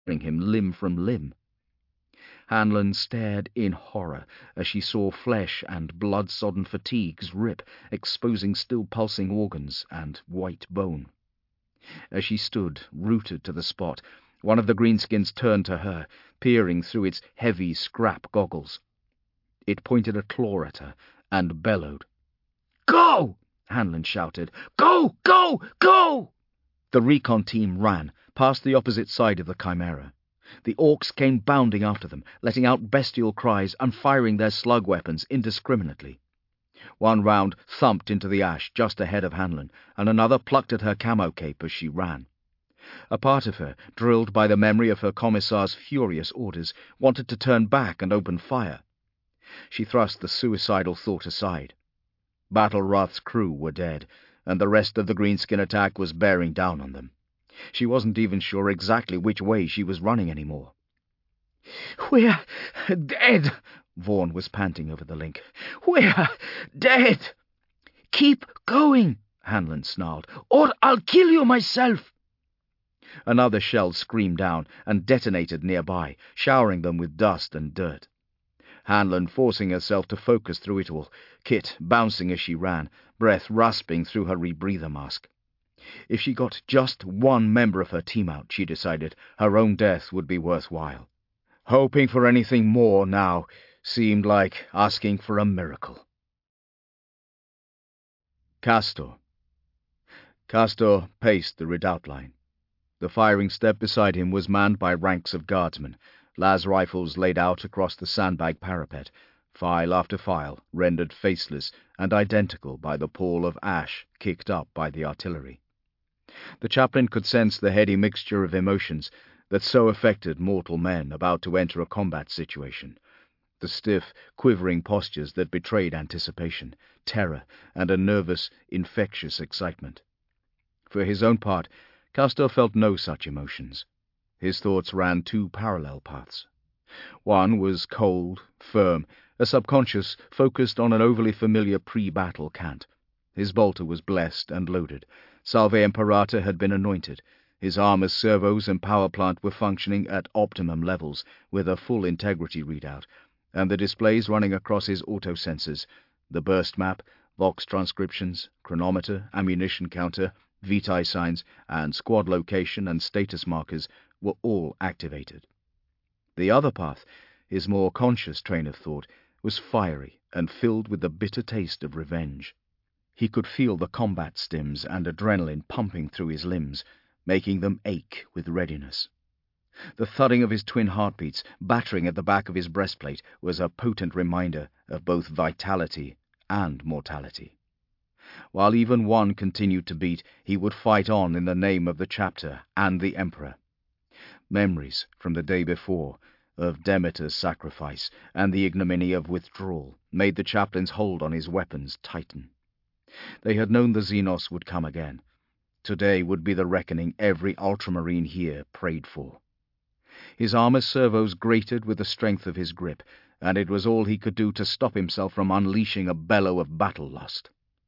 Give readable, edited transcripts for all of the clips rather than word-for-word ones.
him limb from limb. Hanlon stared in horror as she saw flesh and blood-sodden fatigues rip, exposing still pulsing organs and white bone. As she stood, rooted to the spot, one of the greenskins turned to her, peering through its heavy scrap goggles. It pointed a claw at her and bellowed. "Go!" Hanlon shouted. "Go! Go! Go!" The recon team ran, past the opposite side of the Chimera. The orcs came bounding after them, letting out bestial cries and firing their slug weapons indiscriminately. One round thumped into the ash just ahead of Hanlon, and another plucked at her camo cape as she ran. A part of her, drilled by the memory of her commissar's furious orders, wanted to turn back and open fire. She thrust the suicidal thought aside. Battle Wrath's crew were dead, and the rest of the greenskin attack was bearing down on them. She wasn't even sure exactly which way she was running anymore. "We're dead," Vaughn was panting over the link. "We're dead." "Keep going," Hanlon snarled, "or I'll kill you myself." Another shell screamed down and detonated nearby, showering them with dust and dirt. Hanlon forcing herself to focus through it all, Kit bouncing as she ran, breath rasping through her rebreather mask. If she got just one member of her team out, she decided, her own death would be worthwhile. Hoping for anything more now seemed like asking for a miracle. Castor paced the redoubt line. The firing step beside him was manned by ranks of guardsmen, las rifles laid out across the sandbag parapet, file after file rendered faceless and identical by the pall of ash kicked up by the artillery. The chaplain could sense the heady mixture of emotions that so affected mortal men about to enter a combat situation, the stiff, quivering postures that betrayed anticipation, terror, and a nervous, infectious excitement. For his own part, Castor felt no such emotions. His thoughts ran two parallel paths. One was cold, firm, a subconscious focused on an overly familiar pre-battle cant. His bolter was blessed and loaded. Salve Imperator had been anointed. His armor's servos and power plant were functioning at optimum levels, with a full integrity readout, and the displays running across his auto-sensors, the burst map, Vox transcriptions, chronometer, ammunition counter, vitae signs, and squad location and status markers were all activated. The other path, his more conscious train of thought, was fiery and filled with the bitter taste of revenge. He could feel the combat stims and adrenaline pumping through his limbs, making them ache with readiness. The thudding of his twin heartbeats, battering at the back of his breastplate, was a potent reminder of both vitality and mortality. While even one continued to beat, he would fight on in the name of the chapter and the Emperor. Memories from the day before, of Demeter's sacrifice and the ignominy of withdrawal, made the chaplain's hold on his weapons tighten. They had known the Xenos would come again. Today would be the reckoning every ultramarine here prayed for. His armor's servos grated with the strength of his grip, and it was all he could do to stop himself from unleashing a bellow of battle lust.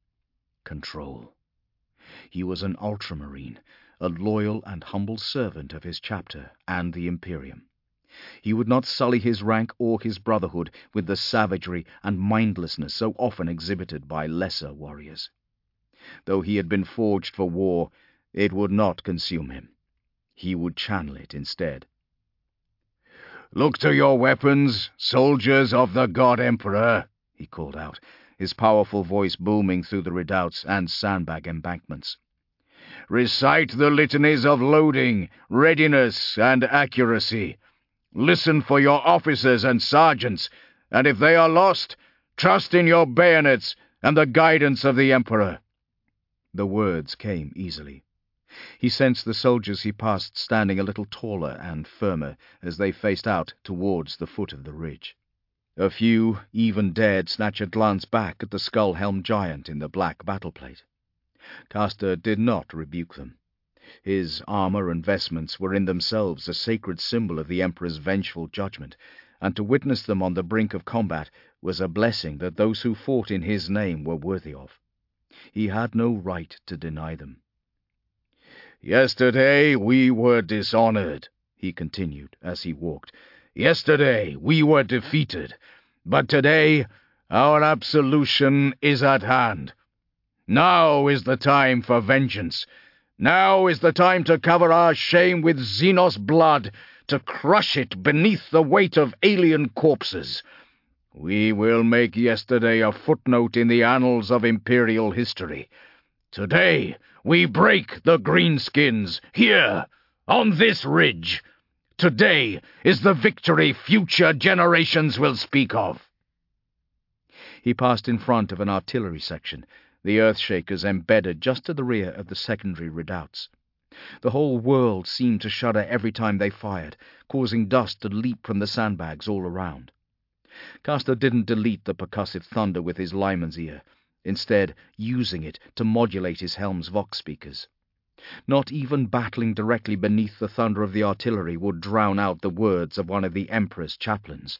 Control. He was an ultramarine, a loyal and humble servant of his chapter and the Imperium. He would not sully his rank or his brotherhood with the savagery and mindlessness so often exhibited by lesser warriors. Though he had been forged for war, it would not consume him. He would channel it instead. "Look to your weapons, soldiers of the God Emperor," he called out, his powerful voice booming through the redoubts and sandbag embankments. "Recite the litanies of loading, readiness, and accuracy. Listen for your officers and sergeants, and if they are lost, trust in your bayonets and the guidance of the Emperor." The words came easily. He sensed the soldiers he passed standing a little taller and firmer as they faced out towards the foot of the ridge. A few even dared snatch a glance back at the skull-helmed giant in the black battleplate. Castor did not rebuke them. His armor and vestments were in themselves a sacred symbol of the Emperor's vengeful judgment, and to witness them on the brink of combat was a blessing that those who fought in his name were worthy of. He had no right to deny them. "Yesterday we were dishonored," he continued as he walked. "Yesterday we were defeated, but today our absolution is at hand. Now is the time for vengeance. Now is the time to cover our shame with Xenos blood, to crush it beneath the weight of alien corpses. We will make yesterday a footnote in the annals of Imperial history. Today we break the Greenskins, here, on this ridge. Today is the victory future generations will speak of." He passed in front of an artillery section, the Earthshakers embedded just to the rear of the secondary redoubts. The whole world seemed to shudder every time they fired, causing dust to leap from the sandbags all around. Castor didn't delete the percussive thunder with his lineman's ear, instead using it to modulate his helm's vox speakers. Not even battling directly beneath the thunder of the artillery would drown out the words of one of the Emperor's chaplains.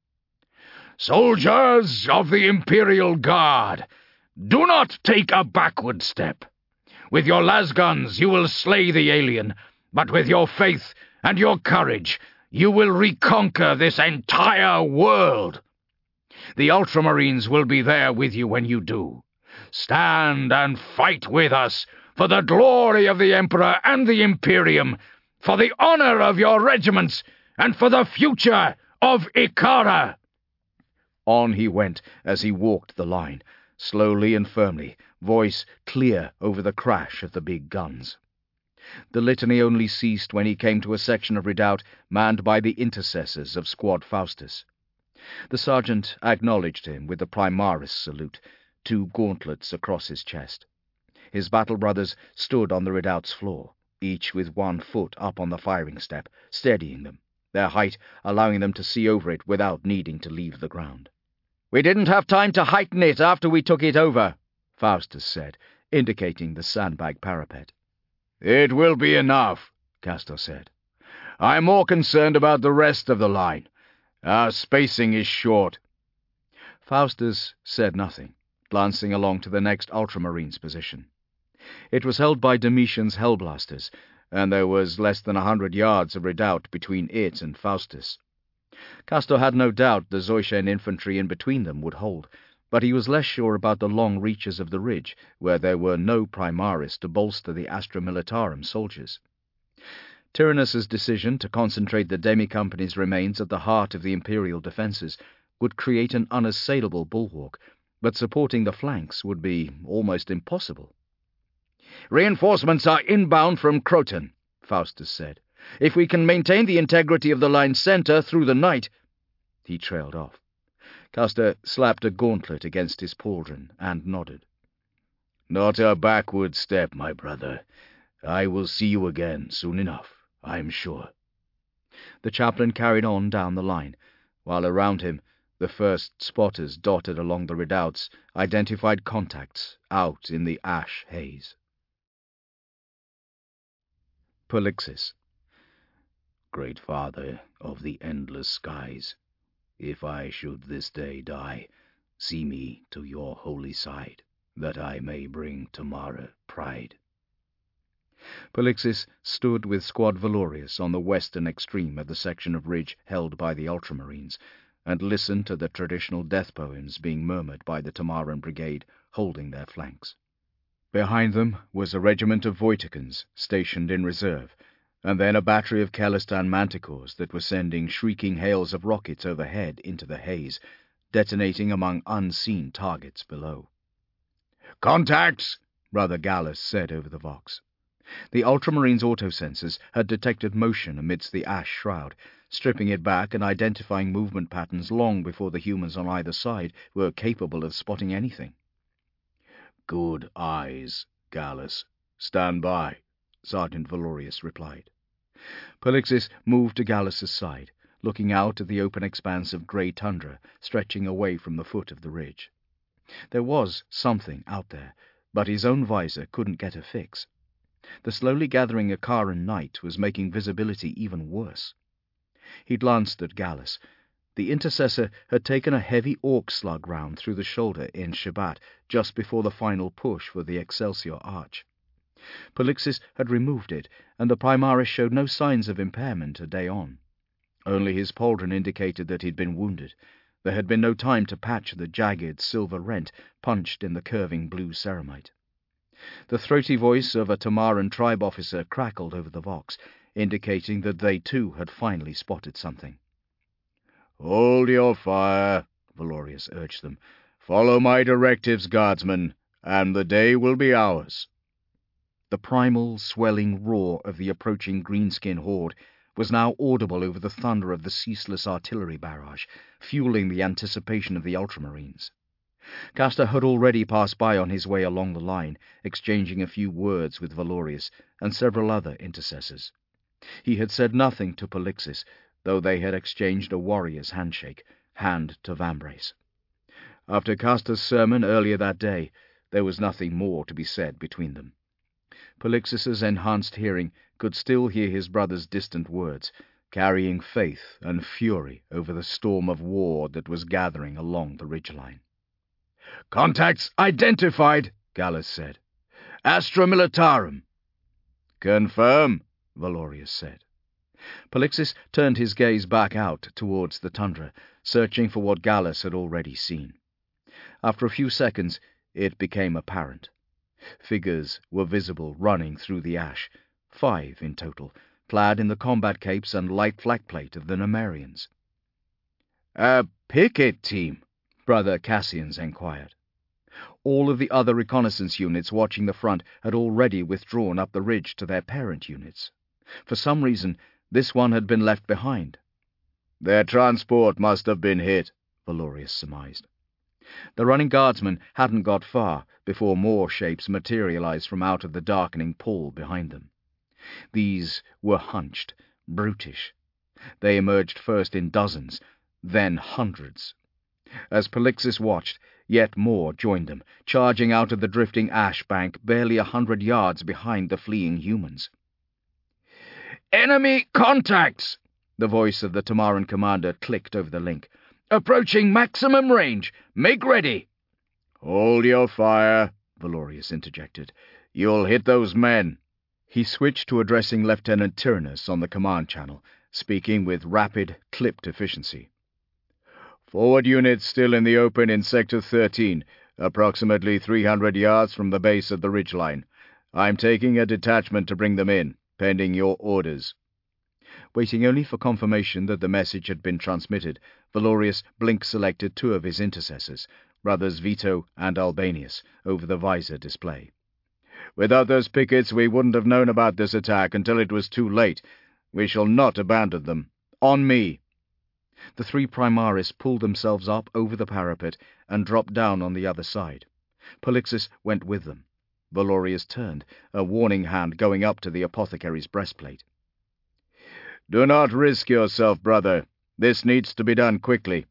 "Soldiers of the Imperial Guard, do not take a backward step. With your lasguns you will slay the alien, but with your faith and your courage you will reconquer this entire world. The Ultramarines will be there with you when you do. Stand and fight with us for the glory of the Emperor and the Imperium, for the honor of your regiments, and for the future of Ikara." On he went as he walked the line, slowly and firmly, voice clear over the crash of the big guns. The litany only ceased when he came to a section of redoubt manned by the intercessors of Squad Faustus. The sergeant acknowledged him with the Primaris salute, 2 gauntlets across his chest. His battle brothers stood on the redoubt's floor, each with 1 foot up on the firing step, steadying them, their height allowing them to see over it without needing to leave the ground. "We didn't have time to heighten it after we took it over," Faustus said, indicating the sandbag parapet. "It will be enough," Castor said. "I'm more concerned about the rest of the line. Our spacing is short." Faustus said nothing, glancing along to the next Ultramarines' position. It was held by Domitian's Hellblasters, and there was less than 100 yards of redoubt between it and Faustus. Castor had no doubt the Zoishen infantry in between them would hold, but he was less sure about the long reaches of the ridge, where there were no Primaris to bolster the Astra Militarum soldiers. Tyrannus's decision to concentrate the Demi-Company's remains at the heart of the Imperial defences would create an unassailable bulwark, but supporting the flanks would be almost impossible. "Reinforcements are inbound from Croton," Faustus said. "If we can maintain the integrity of the line's centre through the night—" He trailed off. Castor slapped a gauntlet against his pauldron and nodded. "Not a backward step, my brother. I will see you again soon enough, I'm sure." The chaplain carried on down the line, while around him the first spotters dotted along the redoubts identified contacts out in the ash haze. Polixis. "Great Father of the endless skies, if I should this day die, see me to your holy side, that I may bring Tamara pride." Polixis stood with Squad Valorius on the western extreme of the section of ridge held by the Ultramarines, and listened to the traditional death poems being murmured by the Tamaran Brigade holding their flanks. Behind them was a regiment of Voiticans stationed in reserve, and then a battery of Kellistan Manticores that were sending shrieking hails of rockets overhead into the haze, detonating among unseen targets below. "Contacts!" Brother Gallus said over the vox. The Ultramarines' autosensors had detected motion amidst the ash shroud, stripping it back and identifying movement patterns long before the humans on either side were capable of spotting anything. "Good eyes, Gallus. Stand by," Sergeant Valorius replied. Polixis moved to Gallus's side, looking out at the open expanse of grey tundra stretching away from the foot of the ridge. There was something out there, but his own visor couldn't get a fix. The slowly gathering Ikaran night was making visibility even worse. He glanced at Gallus. The intercessor had taken a heavy orc slug round through the shoulder in Shabbat just before the final push for the Excelsior Arch. Polixis had removed it, and the Primaris showed no signs of impairment a day on. Only his pauldron indicated that he'd been wounded. There had been no time to patch the jagged silver rent punched in the curving blue ceramite. The throaty voice of a Tamaran tribe officer crackled over the vox, indicating that they too had finally spotted something. "Hold your fire," Valorius urged them. "Follow my directives, guardsmen, and the day will be ours." The primal, swelling roar of the approaching greenskin horde was now audible over the thunder of the ceaseless artillery barrage, fueling the anticipation of the Ultramarines. Castor had already passed by on his way along the line, exchanging a few words with Valorius and several other intercessors. He had said nothing to Polixis, though they had exchanged a warrior's handshake, hand to vambrace. After Castor's sermon earlier that day, there was nothing more to be said between them. Polixis's enhanced hearing could still hear his brother's distant words, carrying faith and fury over the storm of war that was gathering along the ridgeline. "Contacts identified," Gallus said. "Astra Militarum." "Confirm," Valorius said. Polixis turned his gaze back out towards the tundra, searching for what Gallus had already seen. After a few seconds, it became apparent. Figures were visible running through the ash, 5 in total, clad in the combat capes and light flak plate of the Nemerians. "A picket team?" Brother Cassians enquired. All of the other reconnaissance units watching the front had already withdrawn up the ridge to their parent units. For some reason, this one had been left behind. "Their transport must have been hit," Valorius surmised. The running guardsmen hadn't got far before more shapes materialized from out of the darkening pall behind them. These were hunched, brutish. They emerged first in dozens, then hundreds. As Polixis watched, yet more joined them, charging out of the drifting ash bank barely 100 yards behind the fleeing humans. "Enemy contacts!" The voice of the Tamaran commander clicked over the link. "Approaching maximum range. Make ready." "Hold your fire," Valorius interjected. "You'll hit those men." He switched to addressing Lieutenant Tyrannus on the command channel, speaking with rapid, clipped efficiency. "Forward units still in the open in Sector 13, approximately 300 yards from the base of the ridgeline. I'm taking a detachment to bring them in, pending your orders." Waiting only for confirmation that the message had been transmitted, Valorius blink-selected 2 of his intercessors, brothers Vito and Albanius, over the visor display. "Without those pickets, we wouldn't have known about this attack until it was too late. We shall not abandon them. On me." The 3 Primaris pulled themselves up over the parapet and dropped down on the other side. Polixis went with them. Valorius turned, a warning hand going up to the apothecary's breastplate. "Do not risk yourself, brother. This needs to be done quickly."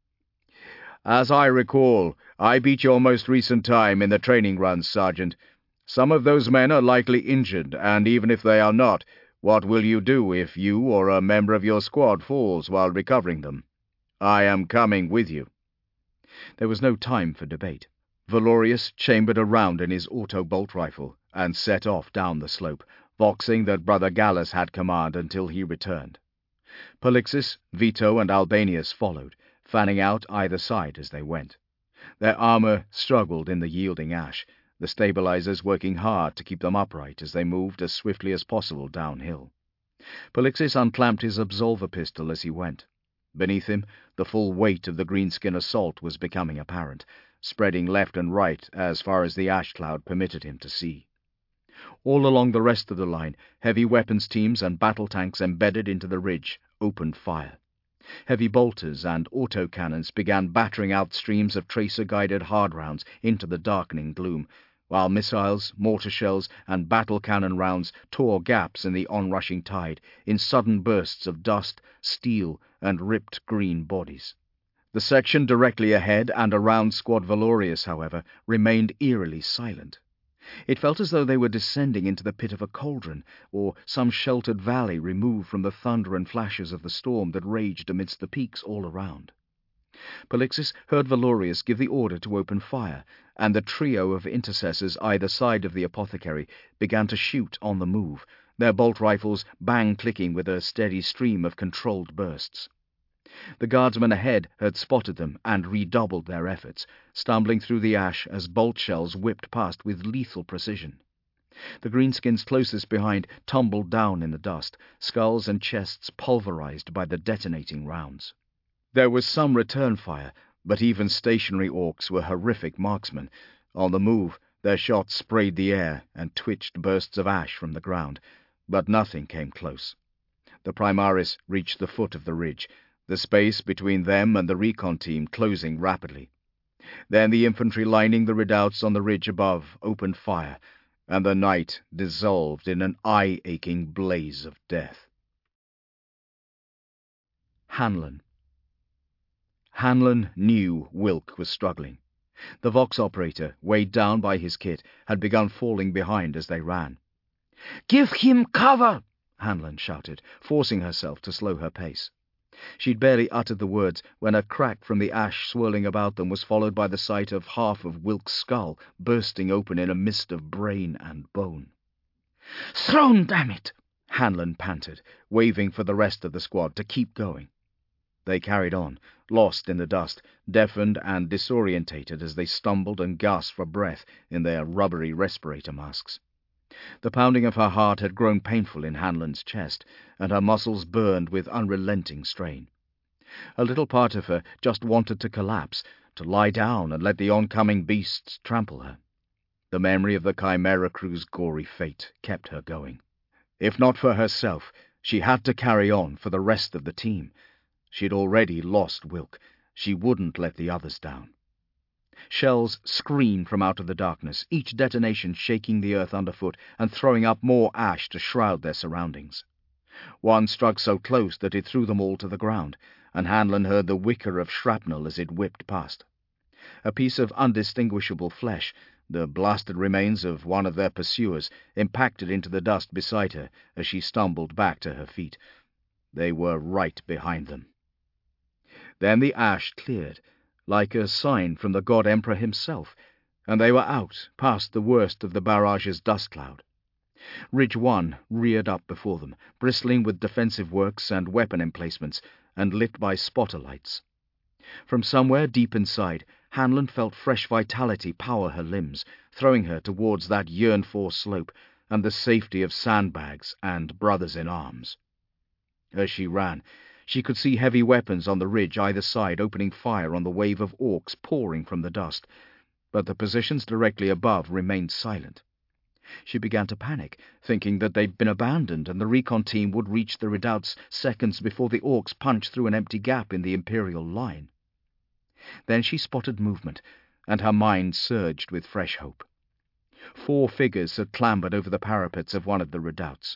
"As I recall, I beat your most recent time in the training runs, Sergeant. Some of those men are likely injured, and even if they are not, what will you do if you or a member of your squad falls while recovering them? I am coming with you." There was no time for debate. Valorius chambered a round in his auto-bolt rifle and set off down the slope, voxing that Brother Gallus had command until he returned. Polixis, Vito, and Albanius followed, fanning out either side as they went. Their armor struggled in the yielding ash, the stabilizers working hard to keep them upright as they moved as swiftly as possible downhill. Polixis unclamped his Absolver pistol as he went. Beneath him, the full weight of the greenskin assault was becoming apparent, spreading left and right as far as the ash cloud permitted him to see. All along the rest of the line, heavy weapons teams and battle tanks embedded into the ridge opened fire. Heavy bolters and autocannons began battering out streams of tracer-guided hard rounds into the darkening gloom, while missiles, mortar shells, and battle cannon rounds tore gaps in the onrushing tide in sudden bursts of dust, steel, and ripped green bodies. The section directly ahead and around Squad Valorius, however, remained eerily silent. It felt as though they were descending into the pit of a cauldron, or some sheltered valley removed from the thunder and flashes of the storm that raged amidst the peaks all around. Polixis heard Valorius give the order to open fire, and the trio of intercessors either side of the apothecary began to shoot on the move, their bolt rifles bang-clicking with a steady stream of controlled bursts. The guardsmen ahead had spotted them and redoubled their efforts, stumbling through the ash as bolt shells whipped past with lethal precision. The greenskins closest behind tumbled down in the dust, skulls and chests pulverized by the detonating rounds. There was some return fire, but even stationary orcs were horrific marksmen. On the move, their shots sprayed the air and twitched bursts of ash from the ground, but nothing came close. The Primaris reached the foot of the ridge, the space between them and the recon team closing rapidly. Then the infantry lining the redoubts on the ridge above opened fire, and the night dissolved in an eye-aching blaze of death. Hanlon. Hanlon knew Wilk was struggling. The Vox operator, weighed down by his kit, had begun falling behind as they ran. "Give him cover!" Hanlon shouted, forcing herself to slow her pace. She'd barely uttered the words when a crack from the ash swirling about them was followed by the sight of half of Wilk's skull bursting open in a mist of brain and bone. "Throne, damn it!" Hanlon panted, waving for the rest of the squad to keep going. They carried on, lost in the dust, deafened and disorientated as they stumbled and gasped for breath in their rubbery respirator masks. The pounding of her heart had grown painful in Hanlon's chest, and her muscles burned with unrelenting strain. A little part of her just wanted to collapse, to lie down and let the oncoming beasts trample her. The memory of the Chimera crew's gory fate kept her going. If not for herself, she had to carry on for the rest of the team. She'd already lost Wilk. She wouldn't let the others down. Shells screamed from out of the darkness, each detonation shaking the earth underfoot and throwing up more ash to shroud their surroundings. One struck so close that it threw them all to the ground, and Hanlon heard the whicker of shrapnel as it whipped past. A piece of undistinguishable flesh, the blasted remains of one of their pursuers, impacted into the dust beside her as she stumbled back to her feet. They were right behind them. Then the ash cleared, like a sign from the God Emperor himself, and they were out, past the worst of the barrage's dust cloud. Ridge 1 reared up before them, bristling with defensive works and weapon emplacements, and lit by spotter lights. From somewhere deep inside, Hanlon felt fresh vitality power her limbs, throwing her towards that yearned-for slope and the safety of sandbags and brothers-in-arms. As she ran, she could see heavy weapons on the ridge either side opening fire on the wave of orcs pouring from the dust, but the positions directly above remained silent. She began to panic, thinking that they'd been abandoned and the recon team would reach the redoubts seconds before the orcs punched through an empty gap in the Imperial line. Then she spotted movement, and her mind surged with fresh hope. 4 figures had clambered over the parapets of one of the redoubts.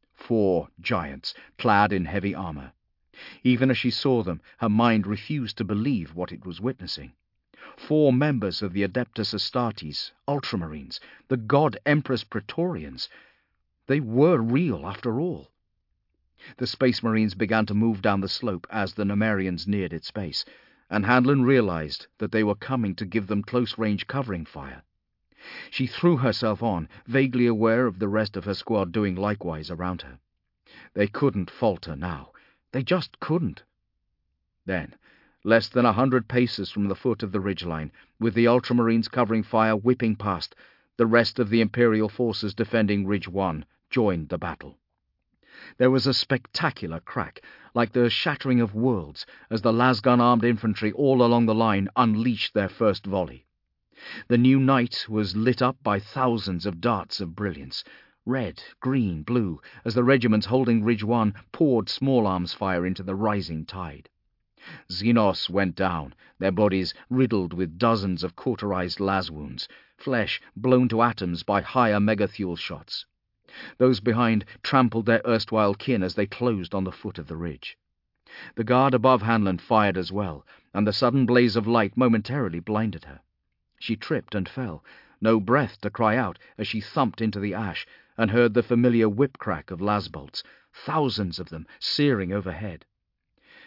4 giants, clad in heavy armor. Even as she saw them, her mind refused to believe what it was witnessing. 4 members of the Adeptus Astartes, Ultramarines, the God Empress Praetorians. They were real, after all. The Space Marines began to move down the slope as the Numerians neared its base, and Hanlon realized that they were coming to give them close-range covering fire. She threw herself on, vaguely aware of the rest of her squad doing likewise around her. They couldn't falter now. They just couldn't. Then, less than 100 paces from the foot of the ridgeline, with the Ultramarines covering fire whipping past, the rest of the Imperial forces defending Ridge 1 joined the battle. There was a spectacular crack, like the shattering of worlds, as the lasgun-armed infantry all along the line unleashed their first volley. The new night was lit up by thousands of darts of brilliance, red, green, blue, as the regiments holding Ridge 1 poured small-arms fire into the rising tide. Xenos went down, their bodies riddled with dozens of cauterized las wounds, flesh blown to atoms by higher megathule shots. Those behind trampled their erstwhile kin as they closed on the foot of the ridge. The guard above Hanlon fired as well, and the sudden blaze of light momentarily blinded her. She tripped and fell, no breath to cry out as she thumped into the ash and heard the familiar whip-crack of las bolts, thousands of them searing overhead.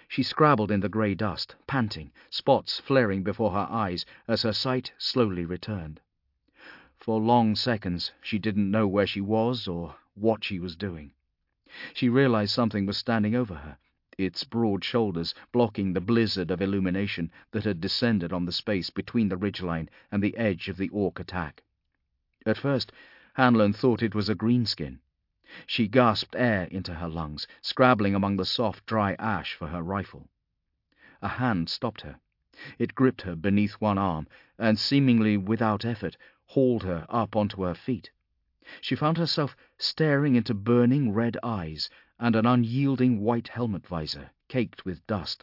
She scrabbled in the grey dust, panting, spots flaring before her eyes as her sight slowly returned. For long seconds she didn't know where she was or what she was doing. She realized something was standing over her, its broad shoulders blocking the blizzard of illumination that had descended on the space between the ridgeline and the edge of the orc attack. At first, Hanlon thought it was a greenskin. She gasped air into her lungs, scrabbling among the soft, dry ash for her rifle. A hand stopped her. It gripped her beneath one arm, and seemingly without effort, hauled her up onto her feet. She found herself staring into burning red eyes and an unyielding white helmet visor, caked with dust.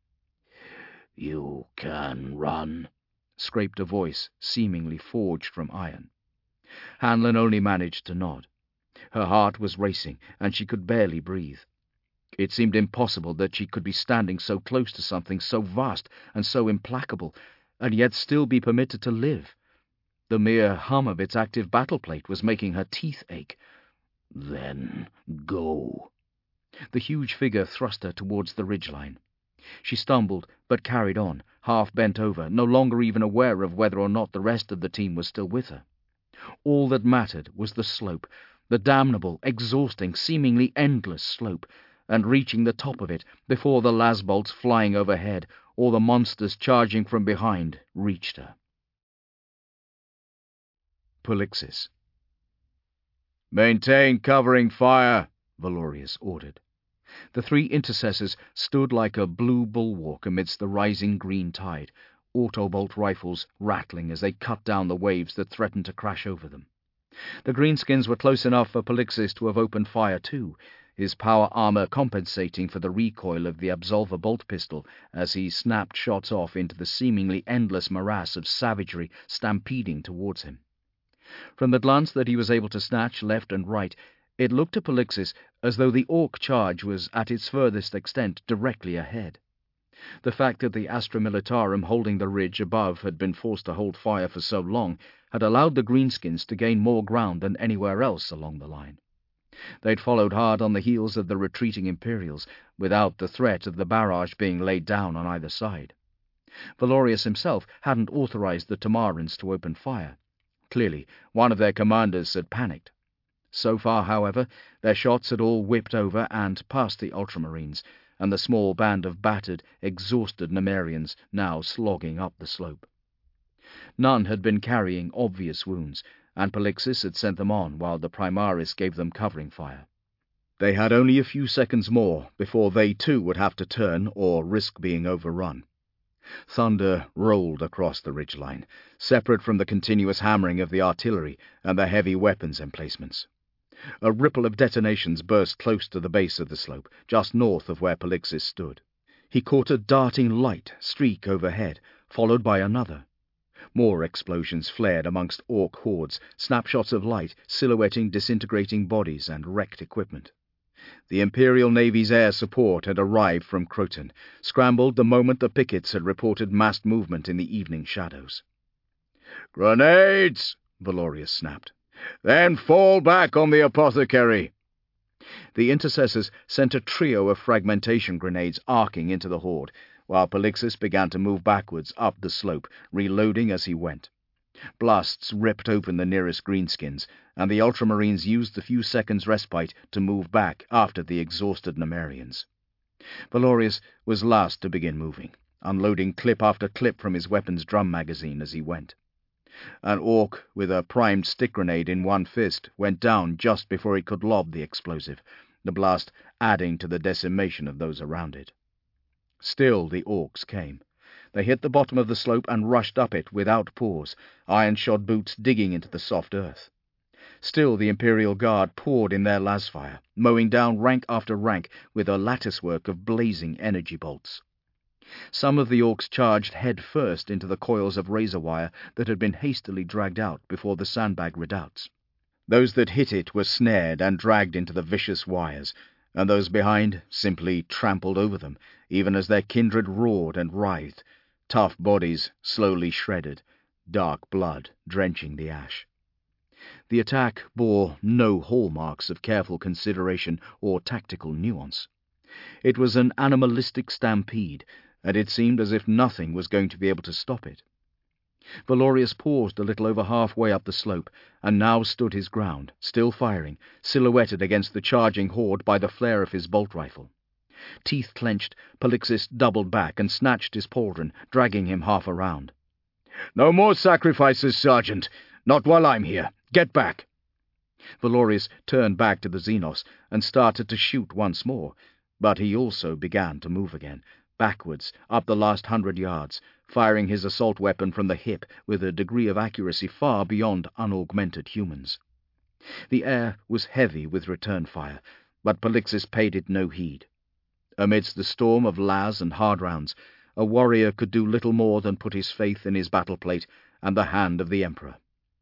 "You can run," scraped a voice, seemingly forged from iron. Hanlon only managed to nod. Her heart was racing, and she could barely breathe. It seemed impossible that she could be standing so close to something so vast and so implacable, and yet still be permitted to live. The mere hum of its active battle plate was making her teeth ache. "Then go." The huge figure thrust her towards the ridgeline. She stumbled, but carried on, half bent over, no longer even aware of whether or not the rest of the team was still with her. All that mattered was the slope, the damnable, exhausting, seemingly endless slope, and reaching the top of it before the lasbolts flying overhead or the monsters charging from behind reached her. Polixis. "Maintain covering fire," Valorius ordered. The three intercessors stood like a blue bulwark amidst the rising green tide, autobolt rifles rattling as they cut down the waves that threatened to crash over them. The greenskins were close enough for Polixis to have opened fire too, his power armor compensating for the recoil of the Absolver bolt pistol as he snapped shots off into the seemingly endless morass of savagery stampeding towards him. From the glance that he was able to snatch left and right, it looked to Polixis as though the orc charge was at its furthest extent directly ahead. The fact that the Astra Militarum holding the ridge above had been forced to hold fire for so long had allowed the greenskins to gain more ground than anywhere else along the line. They'd followed hard on the heels of the retreating Imperials, without the threat of the barrage being laid down on either side. Valorius himself hadn't authorized the Tamarans to open fire. Clearly, one of their commanders had panicked. So far, however, their shots had all whipped over and past the Ultramarines, and the small band of battered, exhausted Nemerians now slogging up the slope. None had been carrying obvious wounds, and Polixis had sent them on while the Primaris gave them covering fire. They had only a few seconds more before they too would have to turn or risk being overrun. Thunder rolled across the ridgeline, separate from the continuous hammering of the artillery and the heavy weapons emplacements. A ripple of detonations burst close to the base of the slope, just north of where Polixis stood. He caught a darting light streak overhead, followed by another. More explosions flared amongst orc hordes, snapshots of light silhouetting disintegrating bodies and wrecked equipment. The Imperial Navy's air support had arrived from Croton, scrambled the moment the pickets had reported massed movement in the evening shadows. "Grenades!" Valorius snapped. "Then fall back on the apothecary!" The intercessors sent a trio of fragmentation grenades arcing into the horde, while Polixis began to move backwards up the slope, reloading as he went. Blasts ripped open the nearest greenskins, and the Ultramarines used the few seconds' respite to move back after the exhausted Nemerians. Valorius was last to begin moving, unloading clip after clip from his weapon's drum magazine as he went. An orc with a primed stick grenade in one fist went down just before he could lob the explosive, the blast adding to the decimation of those around it. Still the orcs came. They hit the bottom of the slope and rushed up it without pause, iron-shod boots digging into the soft earth. Still the Imperial Guard poured in their lasfire, mowing down rank after rank with a latticework of blazing energy bolts. Some of the orcs charged head first into the coils of razor wire that had been hastily dragged out before the sandbag redoubts. Those that hit it were snared and dragged into the vicious wires, and those behind simply trampled over them, even as their kindred roared and writhed, tough bodies slowly shredded, dark blood drenching the ash. The attack bore no hallmarks of careful consideration or tactical nuance. It was an animalistic stampede, and it seemed as if nothing was going to be able to stop it. Valorius paused a little over halfway up the slope, and now stood his ground, still firing, silhouetted against the charging horde by the flare of his bolt rifle. Teeth clenched, Polixis doubled back and snatched his pauldron, dragging him half around. "No more sacrifices, Sergeant! Not while I'm here! Get back!" Valorius turned back to the Xenos and started to shoot once more, but he also began to move again, backwards, up the last 100 yards, firing his assault weapon from the hip with a degree of accuracy far beyond unaugmented humans. The air was heavy with return fire, but Polixis paid it no heed. Amidst the storm of las and hard rounds, a warrior could do little more than put his faith in his battle plate and the hand of the Emperor.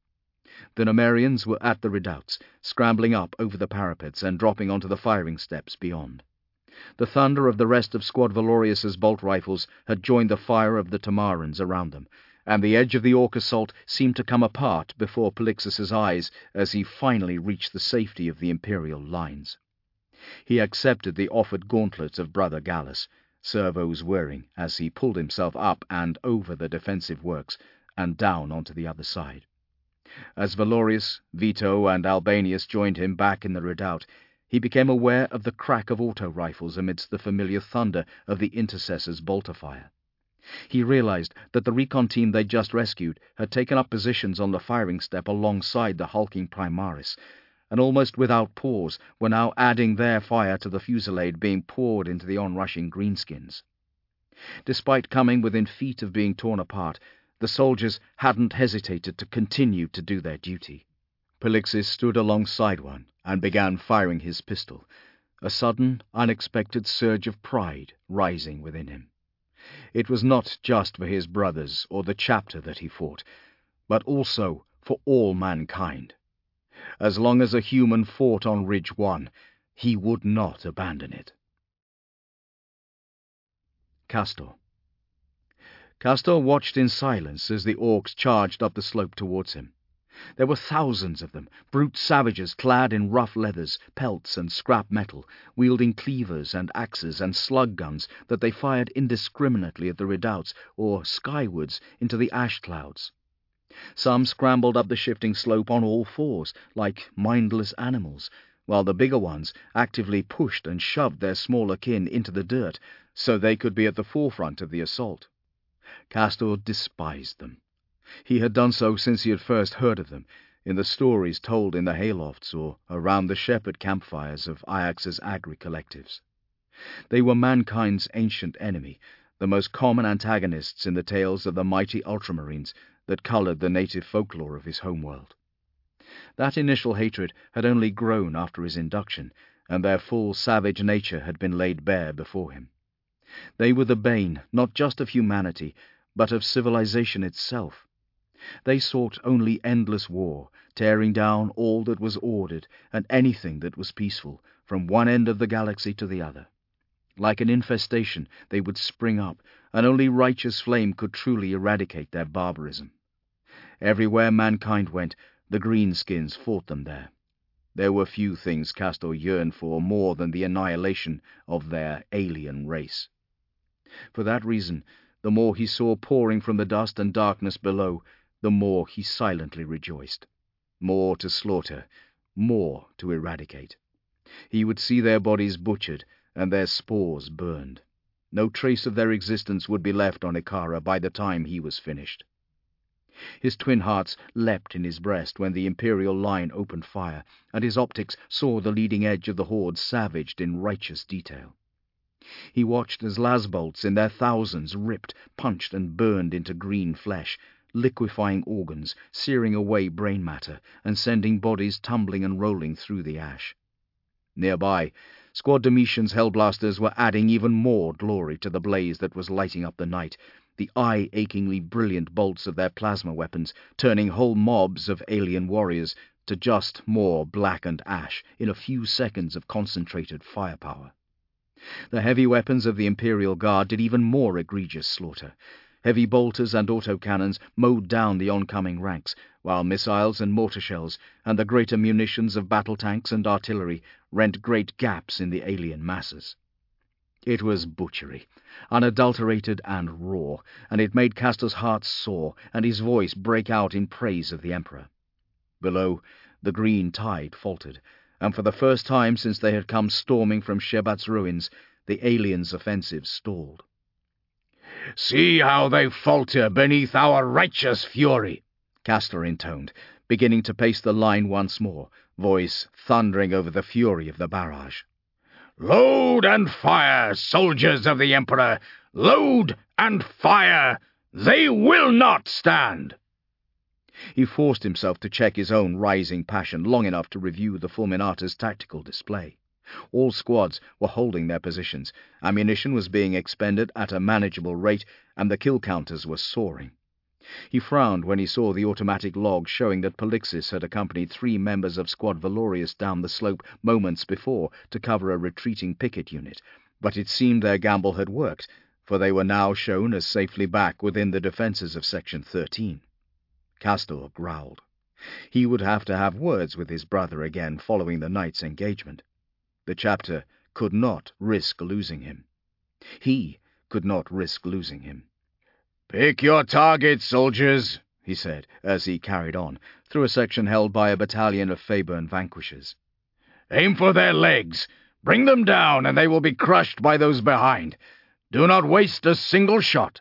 The Nemerians were at the redoubts, scrambling up over the parapets and dropping onto the firing steps beyond. The thunder of the rest of Squad Valorius's bolt rifles had joined the fire of the Tamarans around them, and the edge of the Orc assault seemed to come apart before Polixis's eyes as he finally reached the safety of the Imperial lines. He accepted the offered gauntlets of Brother Gallus, servos whirring, as he pulled himself up and over the defensive works, and down onto the other side. As Valorius, Vito, and Albanius joined him back in the redoubt, he became aware of the crack of auto-rifles amidst the familiar thunder of the Intercessor's bolter fire. He realized that the recon team they'd just rescued had taken up positions on the firing step alongside the hulking Primaris, and almost without pause were now adding their fire to the fusillade being poured into the onrushing greenskins. Despite coming within feet of being torn apart, the soldiers hadn't hesitated to continue to do their duty. Polixis stood alongside one and began firing his pistol, a sudden, unexpected surge of pride rising within him. It was not just for his brothers or the chapter that he fought, but also for all mankind. As long as a human fought on Ridge 1, he would not abandon it. Castor watched in silence as the Orcs charged up the slope towards him. There were thousands of them, brute savages clad in rough leathers, pelts, and scrap metal, wielding cleavers and axes and slug guns that they fired indiscriminately at the redoubts or skywards into the ash clouds. Some scrambled up the shifting slope on all fours, like mindless animals, while the bigger ones actively pushed and shoved their smaller kin into the dirt so they could be at the forefront of the assault. Castor despised them. He had done so since he had first heard of them, in the stories told in the haylofts or around the shepherd campfires of Ajax's agri-collectives. They were mankind's ancient enemy, the most common antagonists in the tales of the mighty ultramarines that colored the native folklore of his homeworld. That initial hatred had only grown after his induction, and their full savage nature had been laid bare before him. They were the bane not just of humanity, but of civilization itself. They sought only endless war, tearing down all that was ordered and anything that was peaceful, from one end of the galaxy to the other. Like an infestation, they would spring up, and only righteous flame could truly eradicate their barbarism. Everywhere mankind went, the greenskins fought them there. There were few things Castor yearned for more than the annihilation of their alien race. For that reason, the more he saw pouring from the dust and darkness below, the more he silently rejoiced. More to slaughter, more to eradicate. He would see their bodies butchered and their spores burned. No trace of their existence would be left on Ikara by the time he was finished. His twin hearts leapt in his breast when the Imperial line opened fire, and his optics saw the leading edge of the horde savaged in righteous detail. He watched as lasbolts in their thousands ripped, punched, and burned into green flesh, liquefying organs, searing away brain matter, and sending bodies tumbling and rolling through the ash. Nearby, Squad Domitian's Hellblasters were adding even more glory to the blaze that was lighting up the night, the eye-achingly brilliant bolts of their plasma weapons turning whole mobs of alien warriors to just more blackened ash in a few seconds of concentrated firepower. The heavy weapons of the Imperial Guard did even more egregious slaughter. Heavy bolters and autocannons mowed down the oncoming ranks, while missiles and mortar shells and the greater munitions of battle tanks and artillery rent great gaps in the alien masses. It was butchery, unadulterated and raw, and it made Castor's heart soar, and his voice break out in praise of the Emperor. Below, the green tide faltered, and for the first time since they had come storming from Shebat's ruins, the aliens' offensive stalled. "See how they falter beneath our righteous fury," Castor intoned, beginning to pace the line once more, voice thundering over the fury of the barrage. "Load and fire, soldiers of the Emperor! Load and fire! They will not stand!" He forced himself to check his own rising passion long enough to review the Fulminata's tactical display. All squads were holding their positions, ammunition was being expended at a manageable rate, and the kill counters were soaring. He frowned when he saw the automatic log showing that Polixis had accompanied 3 members of Squad Valorius down the slope moments before to cover a retreating picket unit, but it seemed their gamble had worked, for they were now shown as safely back within the defences of Section 13. Castor growled. He would have to have words with his brother again following the night's engagement. The chapter could not risk losing him. He could not risk losing him. "Pick your targets, soldiers," he said, as he carried on, through a section held by a battalion of Faeburn vanquishers. "Aim for their legs. Bring them down, and they will be crushed by those behind. Do not waste a single shot."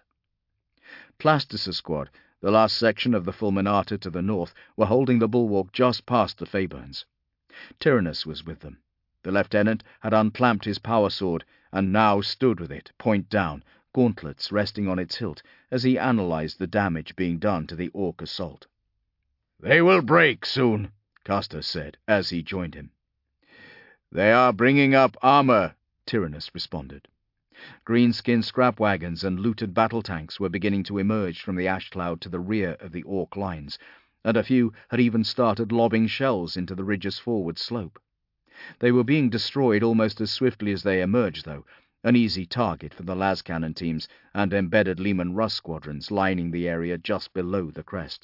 Plastus' squad, the last section of the Fulminata to the north, were holding the bulwark just past the Faeburns. Tyrannus was with them. The lieutenant had unclamped his power sword, and now stood with it, point down, gauntlets resting on its hilt, as he analysed the damage being done to the Orc assault. "They will break soon," Castor said, as he joined him. "They are bringing up armour," Tyrannus responded. Greenskin scrap wagons and looted battle tanks were beginning to emerge from the ash cloud to the rear of the Orc lines, and a few had even started lobbing shells into the ridge's forward slope. They were being destroyed almost as swiftly as they emerged, though, an easy target for the las cannon teams and embedded Leman Russ squadrons lining the area just below the crest.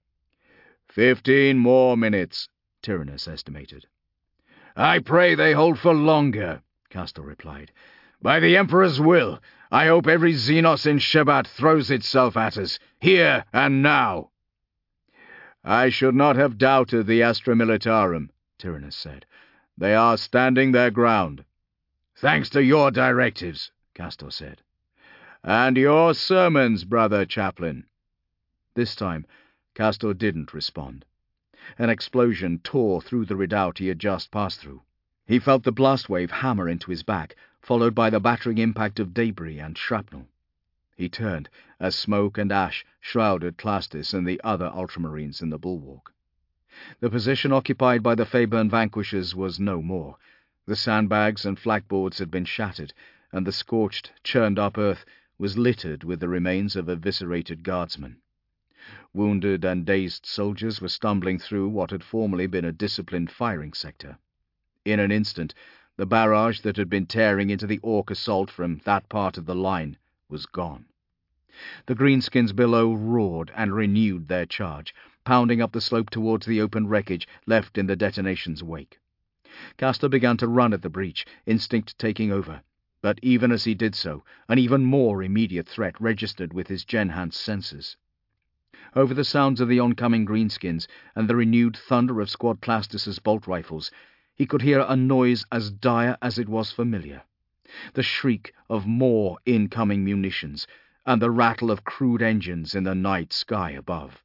15 more minutes, Tyrannus estimated. "I pray they hold for longer," Castor replied. "By the Emperor's will, I hope every Xenos in Shebat throws itself at us, here and now." "I should not have doubted the Astra Militarum," Tyrannus said. "They are standing their ground." "Thanks to your directives," Castor said. "And your sermons, brother chaplain." This time, Castor didn't respond. An explosion tore through the redoubt he had just passed through. He felt the blast wave hammer into his back, followed by the battering impact of debris and shrapnel. He turned as smoke and ash shrouded Clastis and the other ultramarines in the bulwark. The position occupied by the Faeburn vanquishers was no more. The sandbags and flakboards had been shattered, and the scorched, churned-up earth was littered with the remains of eviscerated guardsmen. Wounded and dazed soldiers were stumbling through what had formerly been a disciplined firing sector. In an instant, the barrage that had been tearing into the Orc assault from that part of the line was gone. The greenskins below roared and renewed their charge, pounding up the slope towards the open wreckage left in the detonation's wake. Castor began to run at the breach, instinct taking over, but even as he did so, an even more immediate threat registered with his Genhance senses. Over the sounds of the oncoming greenskins and the renewed thunder of Squad Clastus's bolt rifles, he could hear a noise as dire as it was familiar. The shriek of more incoming munitions, and the rattle of crude engines in the night sky above.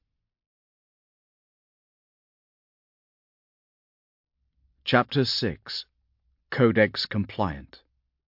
Chapter 6. Codex Compliant.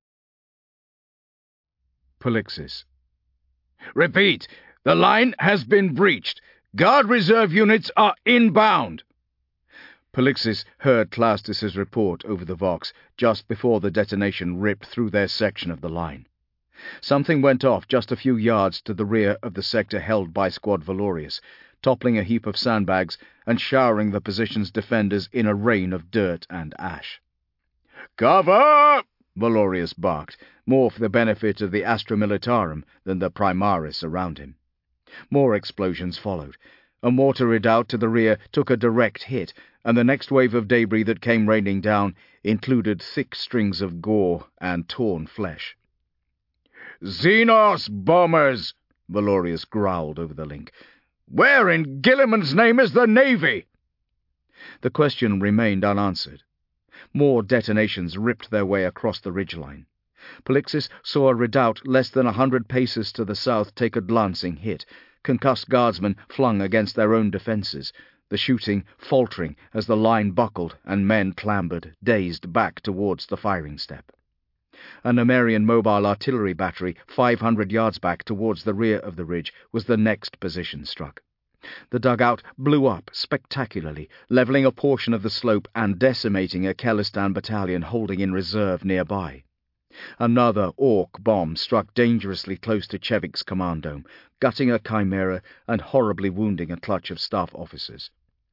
Polixis. "Repeat, the line has been breached. Guard reserve units are inbound." Polixis heard Clastus's report over the Vox just before the detonation ripped through their section of the line. Something went off just a few yards to the rear of the sector held by Squad Valorius, toppling a heap of sandbags and showering the position's defenders in a rain of dirt and ash. "Cover!" Valorius barked, more for the benefit of the Astra Militarum than the Primaris around him. More explosions followed. A mortar redoubt to the rear took a direct hit, and the next wave of debris that came raining down included thick strings of gore and torn flesh. Xenos bombers, Valorius growled over the link. Where in Gilliman's name is the Navy? The question remained unanswered. More detonations ripped their way across the ridgeline. Polixis saw a redoubt less than 100 paces to the south take a glancing hit, concussed guardsmen flung against their own defences, the shooting faltering as the line buckled and men clambered, dazed, back towards the firing step. A Nemerian mobile artillery battery 500 yards back towards the rear of the ridge was the next position struck. The dugout blew up spectacularly, levelling a portion of the slope and decimating a Kellistan battalion holding in reserve nearby. Another Orc bomb struck dangerously close to Chevik's command dome, gutting a Chimera and horribly wounding a clutch of staff officers.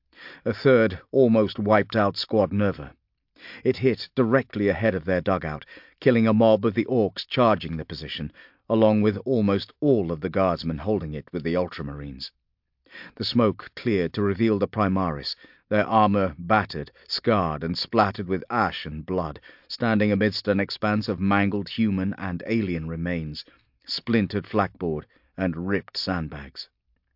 A third almost wiped out Squad Nerva. It hit directly ahead of their dugout, killing a mob of the Orcs charging the position, along with almost all of the guardsmen holding it with the Ultramarines. The smoke cleared to reveal the Primaris, their armour battered, scarred, and splattered with ash and blood, standing amidst an expanse of mangled human and alien remains, splintered flakboard, and ripped sandbags.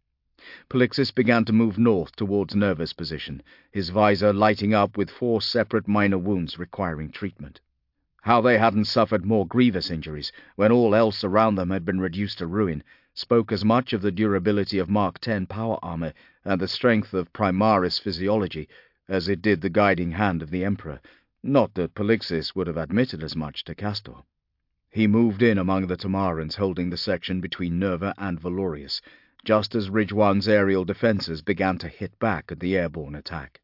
Polixis began to move north towards Nerva's position, his visor lighting up with 4 separate minor wounds requiring treatment. How they hadn't suffered more grievous injuries, when all else around them had been reduced to ruin, spoke as much of the durability of Mark X power armor and the strength of Primaris physiology as it did the guiding hand of the Emperor, not that Polixis would have admitted as much to Castor. He moved in among the Tamarans holding the section between Nerva and Valorius, just as Ridge 1's aerial defences began to hit back at the airborne attack.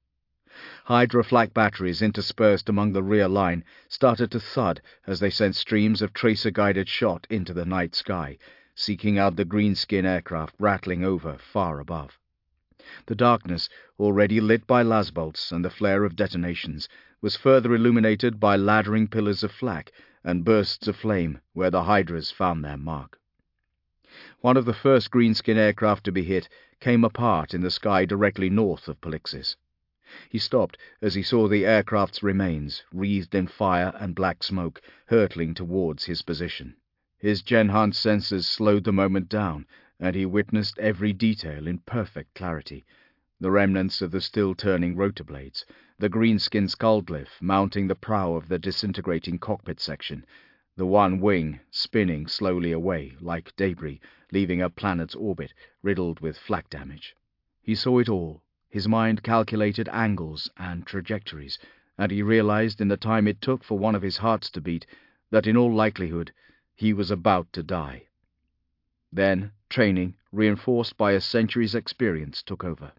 Hydra flak batteries interspersed among the rear line started to thud as they sent streams of tracer-guided shot into the night sky, seeking out the greenskin aircraft rattling over far above. The darkness, already lit by lasbolts and the flare of detonations, was further illuminated by laddering pillars of flak and bursts of flame where the Hydras found their mark. One of the first greenskin aircraft to be hit came apart in the sky directly north of Polixis. He stopped as he saw the aircraft's remains, wreathed in fire and black smoke, hurtling towards his position. His Genhunt senses slowed the moment down, and he witnessed every detail in perfect clarity. The remnants of the still-turning rotor blades, the greenskin skullglyph mounting the prow of the disintegrating cockpit section, the one wing spinning slowly away like debris, leaving a planet's orbit riddled with flak damage. He saw it all. His mind calculated angles and trajectories, and he realized in the time it took for one of his hearts to beat that in all likelihood he was about to die. Then, training, reinforced by a century's experience, took over.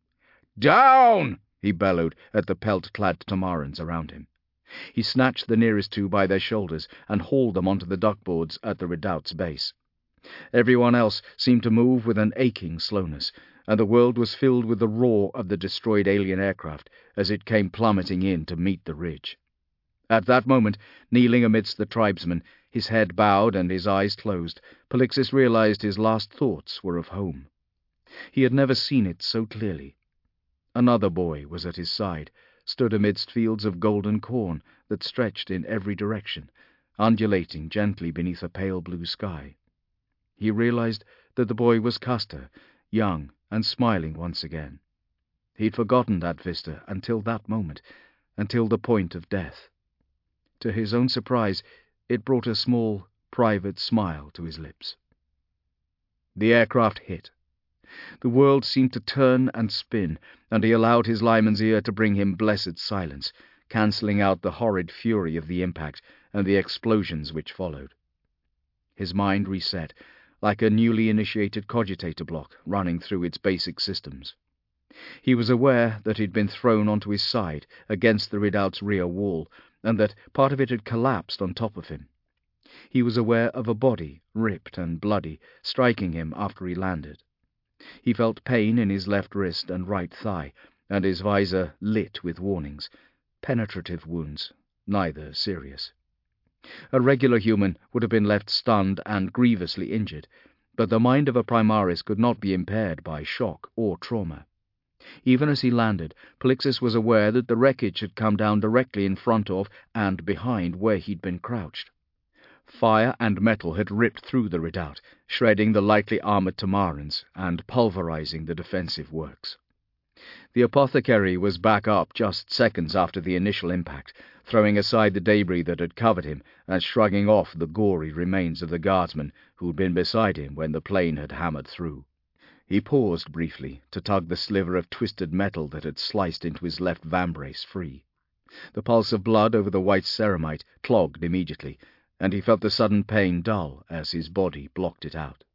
Down! He bellowed at the pelt-clad Tamarans around him. He snatched the nearest 2 by their shoulders and hauled them onto the duckboards at the redoubt's base. Everyone else seemed to move with an aching slowness, and the world was filled with the roar of the destroyed alien aircraft as it came plummeting in to meet the ridge. At that moment, kneeling amidst the tribesmen, his head bowed and his eyes closed, Polixis realized his last thoughts were of home. He had never seen it so clearly. Another boy was at his side, stood amidst fields of golden corn that stretched in every direction, undulating gently beneath a pale blue sky. He realized that the boy was Castor, young and smiling once again. He'd forgotten that vista until that moment, until the point of death. To his own surprise, it brought a small, private smile to his lips. The aircraft hit. The world seemed to turn and spin, and he allowed his Lyman's ear to bring him blessed silence, cancelling out the horrid fury of the impact and the explosions which followed. His mind reset, like a newly initiated cogitator block running through its basic systems. He was aware that he'd been thrown onto his side against the redoubt's rear wall, and that part of it had collapsed on top of him. He was aware of a body, ripped and bloody, striking him after he landed. He felt pain in his left wrist and right thigh, and his visor lit with warnings. Penetrative wounds, neither serious. A regular human would have been left stunned and grievously injured, but the mind of a Primaris could not be impaired by shock or trauma. Even as he landed, Polixis was aware that the wreckage had come down directly in front of and behind where he'd been crouched. Fire and metal had ripped through the redoubt, shredding the lightly armoured Tamarans and pulverizing the defensive works. The apothecary was back up just seconds after the initial impact, throwing aside the debris that had covered him and shrugging off the gory remains of the guardsmen who'd been beside him when the plane had hammered through. He paused briefly to tug the sliver of twisted metal that had sliced into his left vambrace free. The pulse of blood over the white ceramite clogged immediately, and he felt the sudden pain dull as his body blocked it out.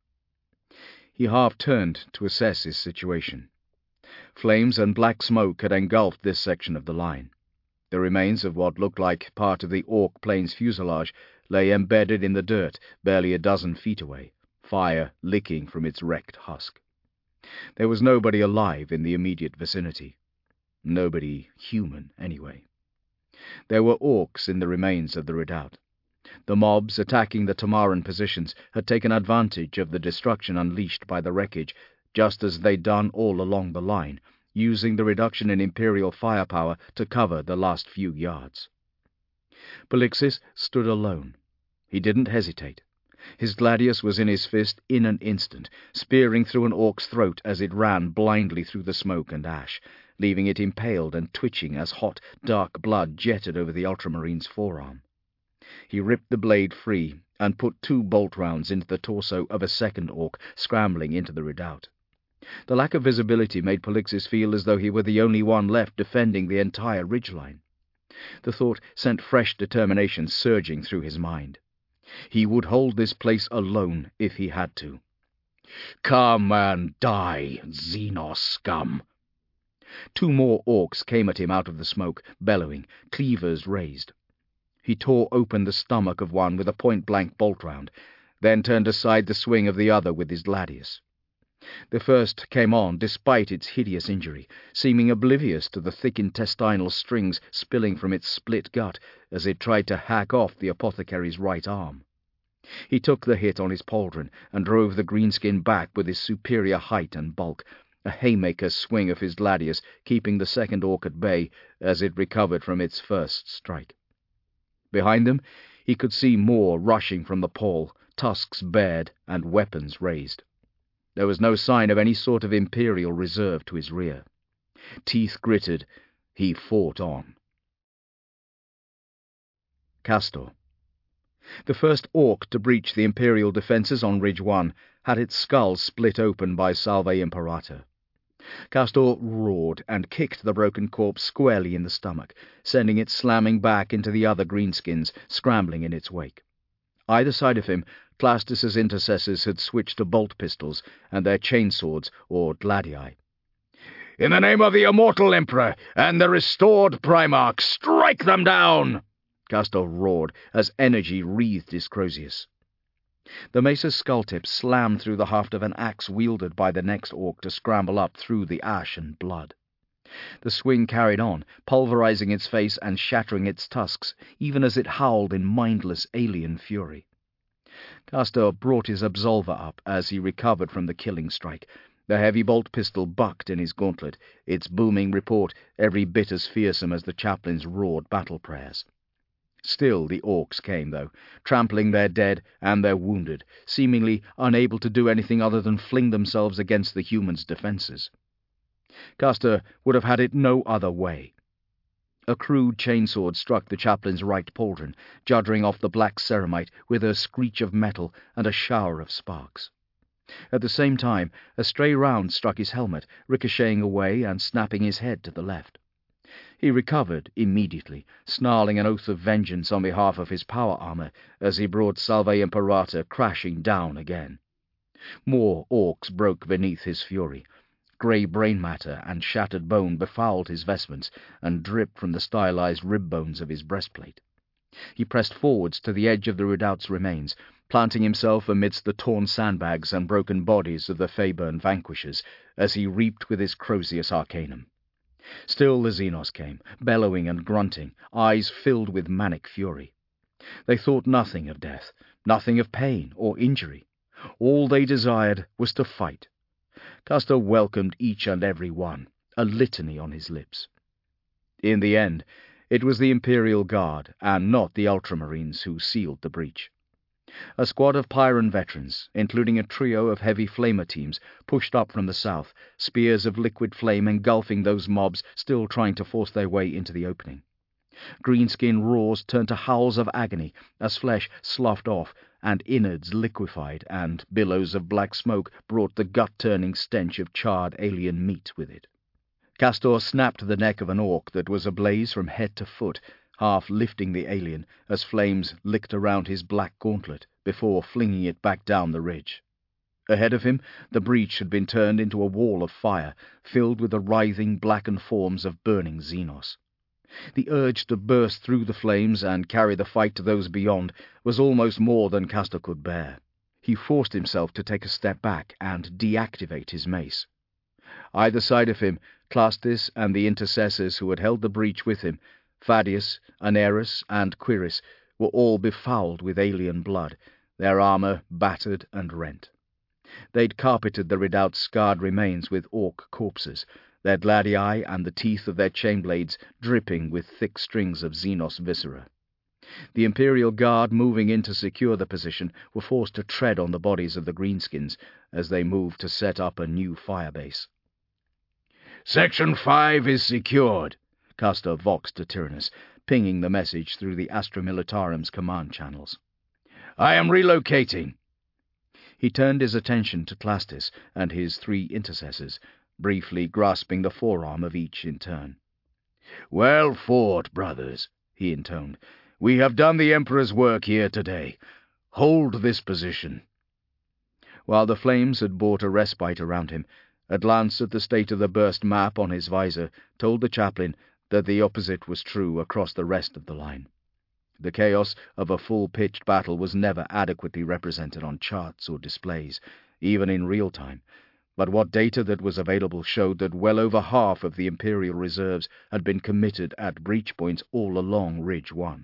He half-turned to assess his situation. Flames and black smoke had engulfed this section of the line. The remains of what looked like part of the Orc plane's fuselage lay embedded in the dirt barely a dozen feet away, fire licking from its wrecked husk. There was nobody alive in the immediate vicinity. Nobody human, anyway. There were Orcs in the remains of the redoubt. The mobs attacking the Tamaran positions had taken advantage of the destruction unleashed by the wreckage, just as they'd done all along the line, using the reduction in Imperial firepower to cover the last few yards. Polixis stood alone. He didn't hesitate. His gladius was in his fist in an instant, spearing through an Orc's throat as it ran blindly through the smoke and ash, leaving it impaled and twitching as hot, dark blood jetted over the Ultramarine's forearm. He ripped the blade free and put 2 bolt rounds into the torso of a second Orc scrambling into the redoubt. The lack of visibility made Polixis feel as though he were the only one left defending the entire ridgeline. The thought sent fresh determination surging through his mind. He would hold this place alone if he had to. "Come and die, Xenos scum!" 2 more Orcs came at him out of the smoke, bellowing, cleavers raised. He tore open the stomach of one with a point-blank bolt round, then turned aside the swing of the other with his gladius. The first came on despite its hideous injury, seeming oblivious to the thick intestinal strings spilling from its split gut as it tried to hack off the apothecary's right arm. He took the hit on his pauldron and drove the greenskin back with his superior height and bulk, a haymaker swing of his gladius keeping the second Orc at bay as it recovered from its first strike. Behind them he could see more rushing from the pole, tusks bared and weapons raised. There was no sign of any sort of Imperial reserve to his rear. Teeth gritted, he fought on. Castor. The first Orc to breach the Imperial defences on Ridge 1 had its skull split open by Salve Imperator. Castor roared and kicked the broken corpse squarely in the stomach, sending it slamming back into the other greenskins, scrambling in its wake. Either side of him, Clastus's intercessors had switched to bolt pistols and their chainswords or gladii. "In the name of the immortal Emperor and the restored Primarch, strike them down!" Castor roared as energy wreathed his Crozius. The Mesa's skull tip slammed through the haft of an axe wielded by the next Orc to scramble up through the ash and blood. The swing carried on, pulverizing its face and shattering its tusks, even as it howled in mindless alien fury. Castor brought his absolver up as he recovered from the killing strike. The heavy bolt pistol bucked in his gauntlet, its booming report every bit as fearsome as the chaplain's roared battle prayers. Still the Orcs came, though, trampling their dead and their wounded, seemingly unable to do anything other than fling themselves against the humans' defences. Castor would have had it no other way. A crude chainsword struck the chaplain's right pauldron, juddering off the black ceramite with a screech of metal and a shower of sparks. At the same time, a stray round struck his helmet, ricocheting away and snapping his head to the left. He recovered immediately, snarling an oath of vengeance on behalf of his power armor as he brought Salve Imperator crashing down again. More Orcs broke beneath his fury. Grey brain matter and shattered bone befouled his vestments and dripped from the stylized rib bones of his breastplate. He pressed forwards to the edge of the redoubt's remains, planting himself amidst the torn sandbags and broken bodies of the Faeburn vanquishers as he reaped with his Crozius Arcanum. Still the Xenos came, bellowing and grunting, eyes filled with manic fury. They thought nothing of death, nothing of pain or injury. All they desired was to fight. Castor welcomed each and every one, a litany on his lips. In the end, it was the Imperial Guard, and not the Ultramarines, who sealed the breach. A squad of Pyrran veterans, including a trio of heavy flamer teams, pushed up from the south, spears of liquid flame engulfing those mobs still trying to force their way into the opening. Greenskin roars turned to howls of agony as flesh sloughed off and innards liquefied, and billows of black smoke brought the gut-turning stench of charred alien meat with it. Castor snapped the neck of an orc that was ablaze from head to foot, half lifting the alien as flames licked around his black gauntlet before flinging it back down the ridge. Ahead of him, the breach had been turned into a wall of fire, filled with the writhing, blackened forms of burning Xenos. The urge to burst through the flames and carry the fight to those beyond was almost more than Castor could bear. He forced himself to take a step back and deactivate his mace. Either side of him, Clastis and the intercessors who had held the breach with him, Thaddeus, Anerus, and Quiris, were all befouled with alien blood, their armor battered and rent. They'd carpeted the redoubt's scarred remains with orc corpses, their gladii and the teeth of their chainblades dripping with thick strings of Xenos viscera. The Imperial Guard moving in to secure the position were forced to tread on the bodies of the greenskins as they moved to set up a new firebase. "Section 5 is secured," Castor voxed to Tyrannus, pinging the message through the Astra Militarum's command channels. "I am relocating." He turned his attention to Clastis and his 3 intercessors, briefly grasping the forearm of each in turn. "Well fought, brothers," he intoned. "We have done the Emperor's work here today. Hold this position." While the flames had brought a respite around him, a glance at the state of the burst map on his visor told the chaplain that the opposite was true across the rest of the line. The chaos of a full-pitched battle was never adequately represented on charts or displays, even in real time, but what data that was available showed that well over half of the Imperial reserves had been committed at breach points all along Ridge 1.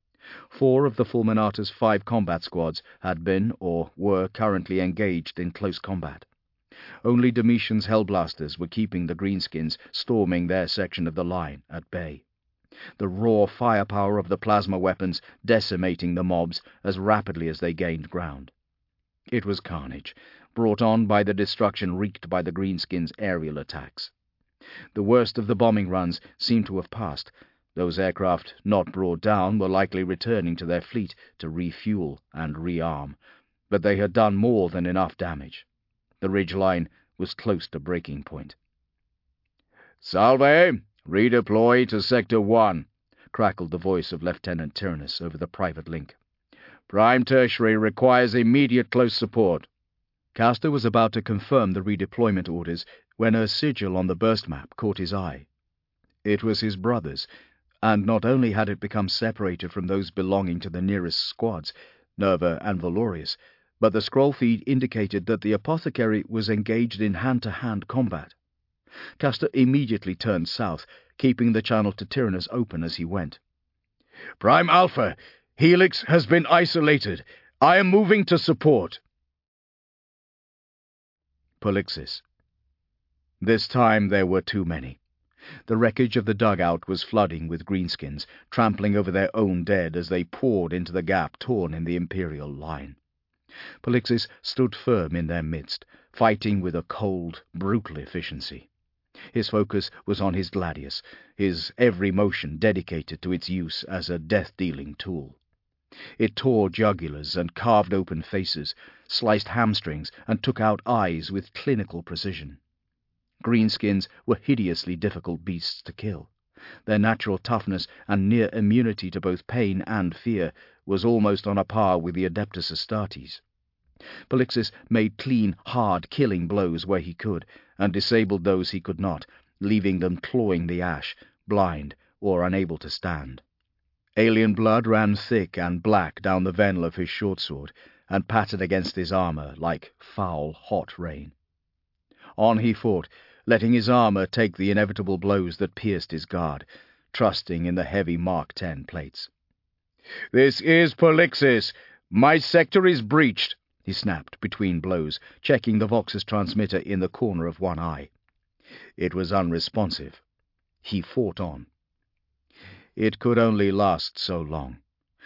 4 of the Fulminata's 5 combat squads had been or were currently engaged in close combat. Only Domitian's Hellblasters were keeping the greenskins storming their section of the line at bay, the raw firepower of the plasma weapons decimating the mobs as rapidly as they gained ground. It was carnage, brought on by the destruction wreaked by the greenskins' aerial attacks. The worst of the bombing runs seemed to have passed. Those aircraft not brought down were likely returning to their fleet to refuel and rearm, but they had done more than enough damage. The ridge line was close to breaking point. "Salve! Redeploy to Sector 1, crackled the voice of Lieutenant Tyrannus over the private link. "Prime Tertiary requires immediate close support." Castor was about to confirm the redeployment orders when a sigil on the burst map caught his eye. It was his brother's, and not only had it become separated from those belonging to the nearest squads, Nerva and Valorius, but the scroll feed indicated that the apothecary was engaged in hand-to-hand combat. Castor immediately turned south, keeping the channel to Tyrannus open as he went. "Prime Alpha, Helix has been isolated. I am moving to support." Polixis. This time there were too many. The wreckage of the dugout was flooding with greenskins, trampling over their own dead as they poured into the gap torn in the Imperial line. Polixis stood firm in their midst, fighting with a cold, brutal efficiency. His focus was on his gladius, his every motion dedicated to its use as a death-dealing tool. It tore jugulars and carved open faces, sliced hamstrings and took out eyes with clinical precision. Greenskins were hideously difficult beasts to kill. Their natural toughness and near immunity to both pain and fear was almost on a par with the Adeptus Astartes. Polixis made clean, hard, killing blows where he could, and disabled those he could not, leaving them clawing the ash, blind or unable to stand. Alien blood ran thick and black down the venal of his short sword, and pattered against his armor like foul, hot rain. On he fought, letting his armor take the inevitable blows that pierced his guard, trusting in the heavy Mark 10 plates. "This is Polixis. My sector is breached," he snapped between blows, checking the Vox's transmitter in the corner of one eye. It was unresponsive. He fought on. It could only last so long.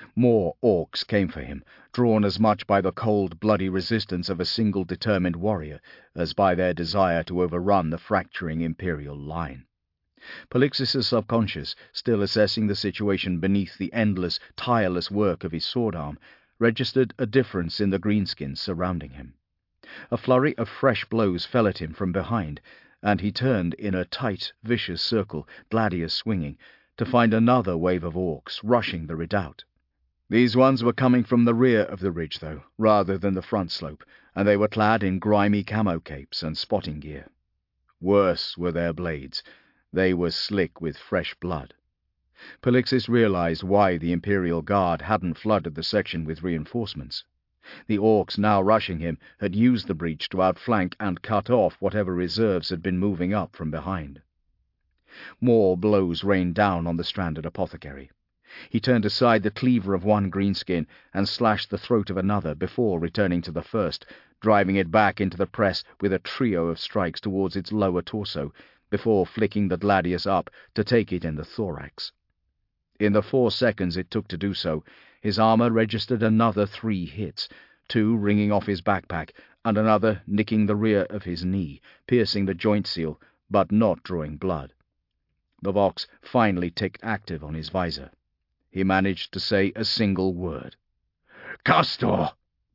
More orcs came for him, drawn as much by the cold, bloody resistance of a single determined warrior as by their desire to overrun the fracturing Imperial line. Polixis' subconscious, still assessing the situation beneath the endless, tireless work of his sword arm, registered a difference in the greenskins surrounding him. A flurry of fresh blows fell at him from behind, and he turned in a tight, vicious circle, gladius swinging, to find another wave of orcs rushing the redoubt. These ones were coming from the rear of the ridge, though, rather than the front slope, and they were clad in grimy camo capes and spotting gear. Worse were their blades. They were slick with fresh blood. Polixis realized why the Imperial Guard hadn't flooded the section with reinforcements. The orcs now rushing him had used the breach to outflank and cut off whatever reserves had been moving up from behind. More blows rained down on the stranded apothecary. He turned aside the cleaver of one greenskin and slashed the throat of another before returning to the first, driving it back into the press with a trio of strikes towards its lower torso, before flicking the gladius up to take it in the thorax. In the 4 seconds it took to do so, his armor registered another 3 hits, 2 ringing off his backpack, and another nicking the rear of his knee, piercing the joint seal, but not drawing blood. The Vox finally ticked active on his visor. He managed to say a single word. "Castor!"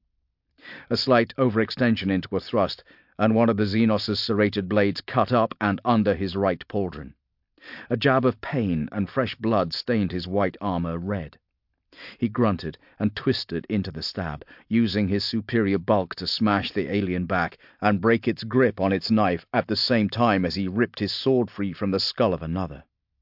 A slight overextension into a thrust, and one of the Xenos' serrated blades cut up and under his right pauldron. A jab of pain and fresh blood stained his white armor red. He grunted and twisted into the stab, using his superior bulk to smash the alien back and break its grip on its knife at the same time as he ripped his sword free from the skull of another.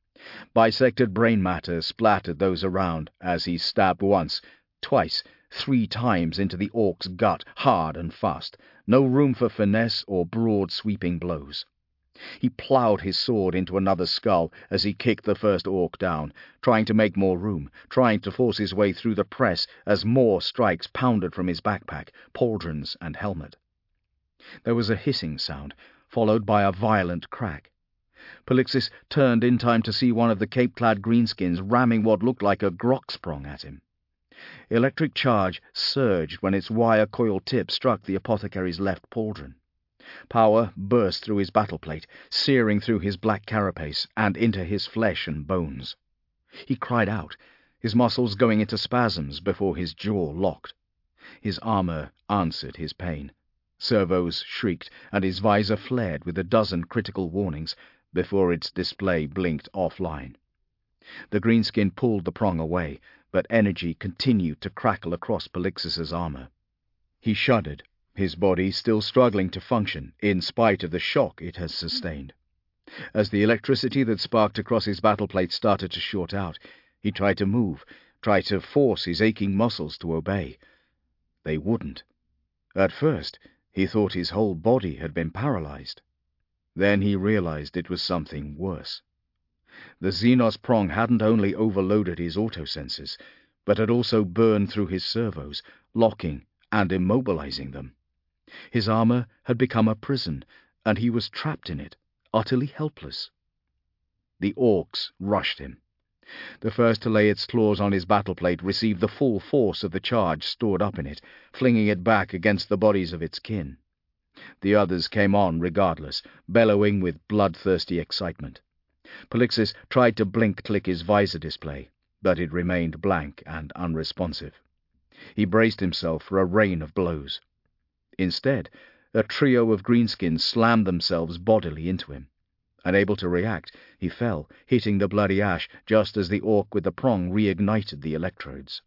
Bisected brain matter splattered those around as he stabbed once, twice, 3 times into the orc's gut, hard and fast, no room for finesse or broad sweeping blows. He ploughed his sword into another skull as he kicked the first orc down, trying to make more room, trying to force his way through the press as more strikes pounded from his backpack, pauldrons and helmet. There was a hissing sound, followed by a violent crack. Polixis turned in time to see one of the cape-clad greenskins ramming what looked like a Groxsprong at him. Electric charge surged when its wire-coil tip struck the apothecary's left pauldron. Power burst through his battleplate, searing through his black carapace and into his flesh and bones. He cried out, his muscles going into spasms before his jaw locked. His armor answered his pain. Servos shrieked, and his visor flared with a dozen critical warnings before its display blinked offline. The greenskin pulled the prong away, but energy continued to crackle across Polixis' armor. He shuddered, his body still struggling to function in spite of the shock it had sustained. As the electricity that sparked across his battleplate started to short out, he tried to move, tried to force his aching muscles to obey. They wouldn't. At first, he thought his whole body had been paralyzed. Then he realized it was something worse. The Xenos prong hadn't only overloaded his autosensors, but had also burned through his servos, locking and immobilizing them. His armor had become a prison, and he was trapped in it, utterly helpless. The orcs rushed him. The first to lay its claws on his battleplate received the full force of the charge stored up in it, flinging it back against the bodies of its kin. The others came on regardless, bellowing with bloodthirsty excitement. Polixis tried to blink-click his visor display, but it remained blank and unresponsive. He braced himself for a rain of blows. Instead, a trio of greenskins slammed themselves bodily into him. Unable to react, he fell, hitting the bloody ash just as the orc with the prong reignited the electrodes.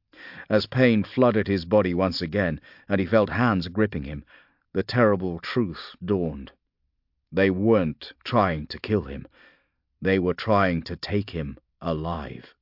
As pain flooded his body once again, and he felt hands gripping him, the terrible truth dawned. They weren't trying to kill him. They were trying to take him alive.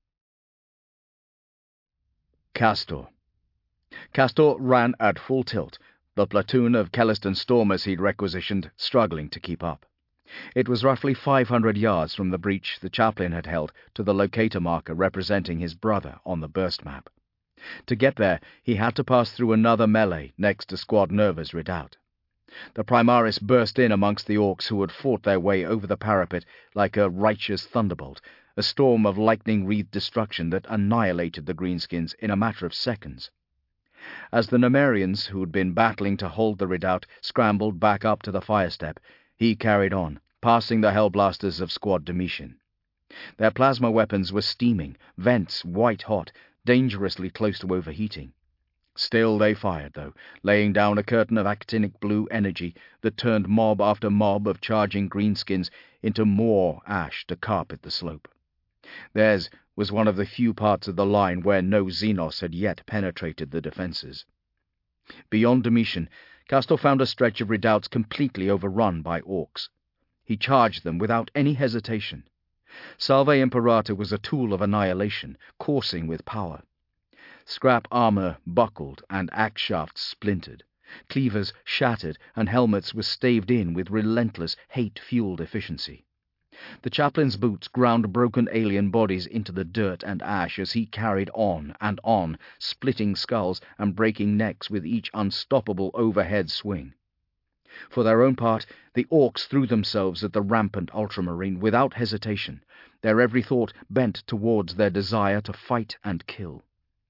Castor. Castor ran at full tilt, the platoon of Kelliston stormers he'd requisitioned struggling to keep up. It was roughly 500 yards from the breach the chaplain had held to the locator marker representing his brother on the burst map. To get there, he had to pass through another melee next to Squad Nerva's redoubt. The Primaris burst in amongst the orcs who had fought their way over the parapet like a righteous thunderbolt, a storm of lightning-wreathed destruction that annihilated the greenskins in a matter of seconds. As the Nemerians, who had been battling to hold the redoubt, scrambled back up to the fire step, he carried on, passing the Hellblasters of Squad Domitian. Their plasma weapons were steaming, vents white-hot, dangerously close to overheating. Still they fired, though, laying down a curtain of actinic blue energy that turned mob after mob of charging greenskins into more ash to carpet the slope. Theirs was one of the few parts of the line where no Xenos had yet penetrated the defences. Beyond Domitian, Castor found a stretch of redoubts completely overrun by orcs. He charged them without any hesitation. Salve Imperator was a tool of annihilation, coursing with power. Scrap armour buckled and axe shafts splintered. Cleavers shattered and helmets were staved in with relentless, hate-fueled efficiency. The chaplain's boots ground broken alien bodies into the dirt and ash as he carried on and on, splitting skulls and breaking necks with each unstoppable overhead swing. For their own part, the orcs threw themselves at the rampant ultramarine without hesitation, their every thought bent towards their desire to fight and kill.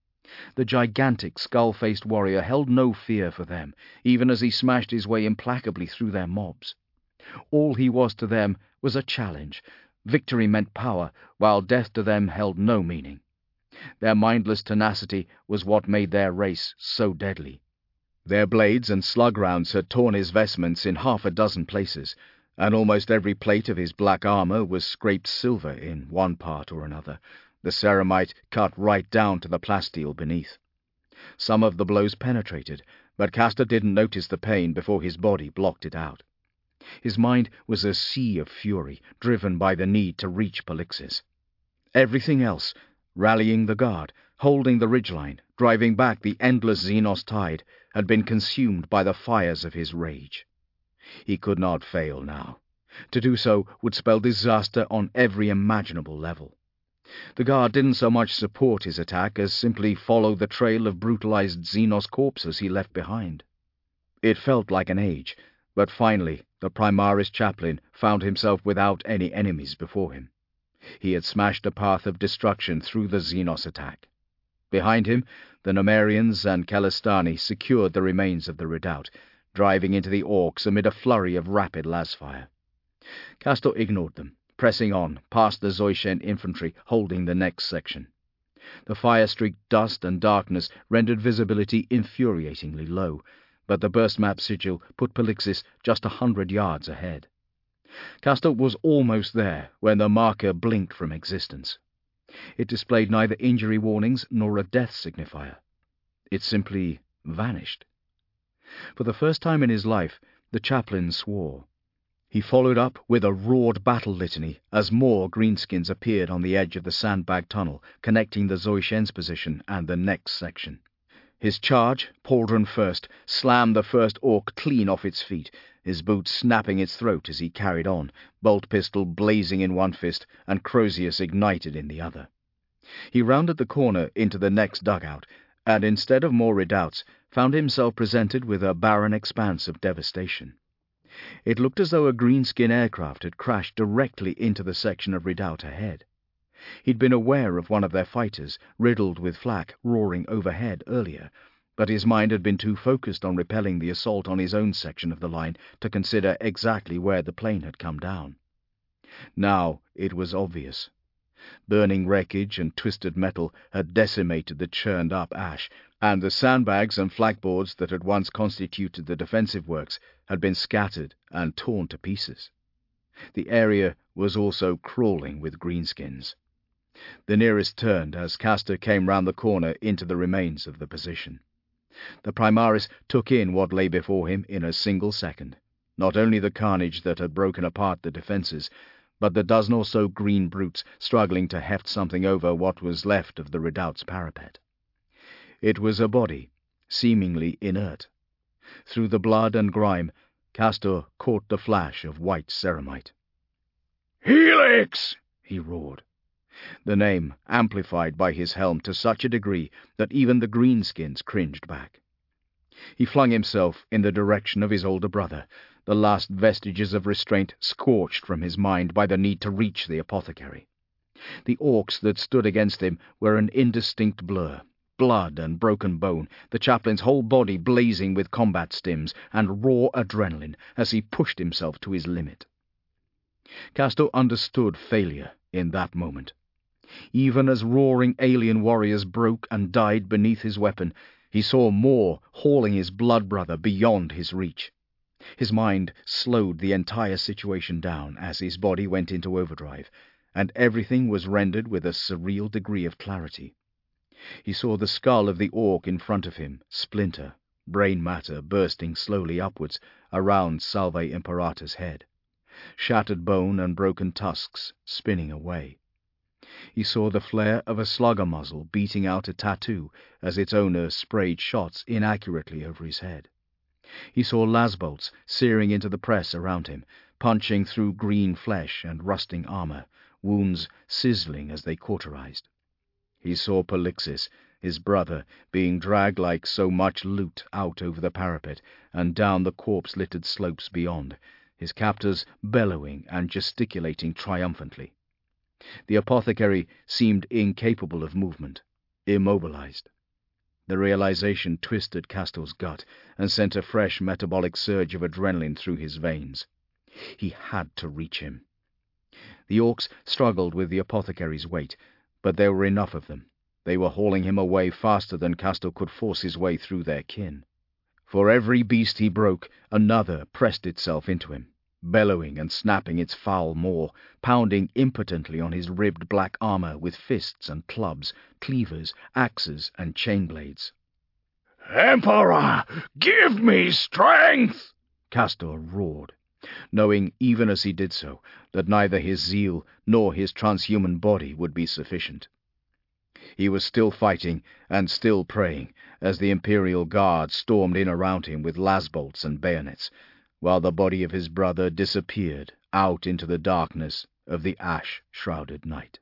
The gigantic, skull-faced warrior held no fear for them, even as he smashed his way implacably through their mobs. All he was to them was a challenge. Victory meant power, while death to them held no meaning. Their mindless tenacity was what made their race so deadly. Their blades and slug rounds had torn his vestments in half a dozen places, and almost every plate of his black armour was scraped silver in one part or another, the ceramite cut right down to the plasteel beneath. Some of the blows penetrated, but Castor didn't notice the pain before his body blocked it out. His mind was a sea of fury, driven by the need to reach Polixis. Everything else, rallying the guard, holding the ridgeline, driving back the endless Xenos tide, had been consumed by the fires of his rage. He could not fail now. To do so would spell disaster on every imaginable level. The guard didn't so much support his attack as simply follow the trail of brutalized Xenos corpses he left behind. It felt like an age, but finally the Primaris chaplain found himself without any enemies before him. He had smashed a path of destruction through the Xenos attack. Behind him, the Nemerians and Calistani secured the remains of the redoubt, driving into the orcs amid a flurry of rapid lasfire. Castor ignored them, pressing on past the Zoishen infantry holding the next section. The fire-streaked dust and darkness rendered visibility infuriatingly low, but the burst map sigil put Polixis just 100 yards ahead. Castor was almost there when the marker blinked from existence. It displayed neither injury warnings nor a death signifier. It simply vanished. For the first time in his life, the chaplain swore. He followed up with a roared battle litany as more greenskins appeared on the edge of the sandbag tunnel connecting the Zoishen's position and the next section. His charge, pauldron first, slammed the first orc clean off its feet, his boot snapping its throat as he carried on, bolt pistol blazing in one fist and Crozius ignited in the other. He rounded the corner into the next dugout, and instead of more redoubts, found himself presented with a barren expanse of devastation. It looked as though a greenskin aircraft had crashed directly into the section of redoubt ahead. He'd been aware of one of their fighters, riddled with flak, roaring overhead earlier, but his mind had been too focused on repelling the assault on his own section of the line to consider exactly where the plane had come down. Now it was obvious. Burning wreckage and twisted metal had decimated the churned-up ash, and the sandbags and flagboards that had once constituted the defensive works had been scattered and torn to pieces. The area was also crawling with greenskins. The nearest turned as Castor came round the corner into the remains of the position. The Primaris took in what lay before him in a single second, not only the carnage that had broken apart the defences, but the dozen or so green brutes struggling to heft something over what was left of the redoubt's parapet. It was a body, seemingly inert. Through the blood and grime, Castor caught the flash of white ceramite. "Helix!" he roared. The name amplified by his helm to such a degree that even the greenskins cringed back. He flung himself in the direction of his older brother, the last vestiges of restraint scorched from his mind by the need to reach the apothecary. The orcs that stood against him were an indistinct blur. Blood and broken bone, the chaplain's whole body blazing with combat stims and raw adrenaline as he pushed himself to his limit. Castor understood failure in that moment. Even as roaring alien warriors broke and died beneath his weapon, he saw more hauling his blood brother beyond his reach. His mind slowed the entire situation down as his body went into overdrive, and everything was rendered with a surreal degree of clarity. He saw the skull of the orc in front of him splinter, brain matter bursting slowly upwards around Salve Imperator's head, shattered bone and broken tusks spinning away. He saw the flare of a slugger muzzle beating out a tattoo as its owner sprayed shots inaccurately over his head. He saw lasbolts searing into the press around him, punching through green flesh and rusting armor, wounds sizzling as they cauterized. He saw Polixis, his brother, being dragged like so much loot out over the parapet and down the corpse-littered slopes beyond, his captors bellowing and gesticulating triumphantly. The apothecary seemed incapable of movement, immobilized. The realization twisted Castor's gut and sent a fresh metabolic surge of adrenaline through his veins. He had to reach him. The orcs struggled with the apothecary's weight, but there were enough of them. They were hauling him away faster than Castor could force his way through their kin. For every beast he broke, another pressed itself into him, bellowing and snapping its foul maw, pounding impotently on his ribbed black armor with fists and clubs, cleavers, axes, and chain blades. "Emperor, give me strength!" Castor roared, knowing even as he did so that neither his zeal nor his transhuman body would be sufficient. He was still fighting and still praying as the Imperial Guard stormed in around him with lasbolts and bayonets, while the body of his brother disappeared out into the darkness of the ash-shrouded night.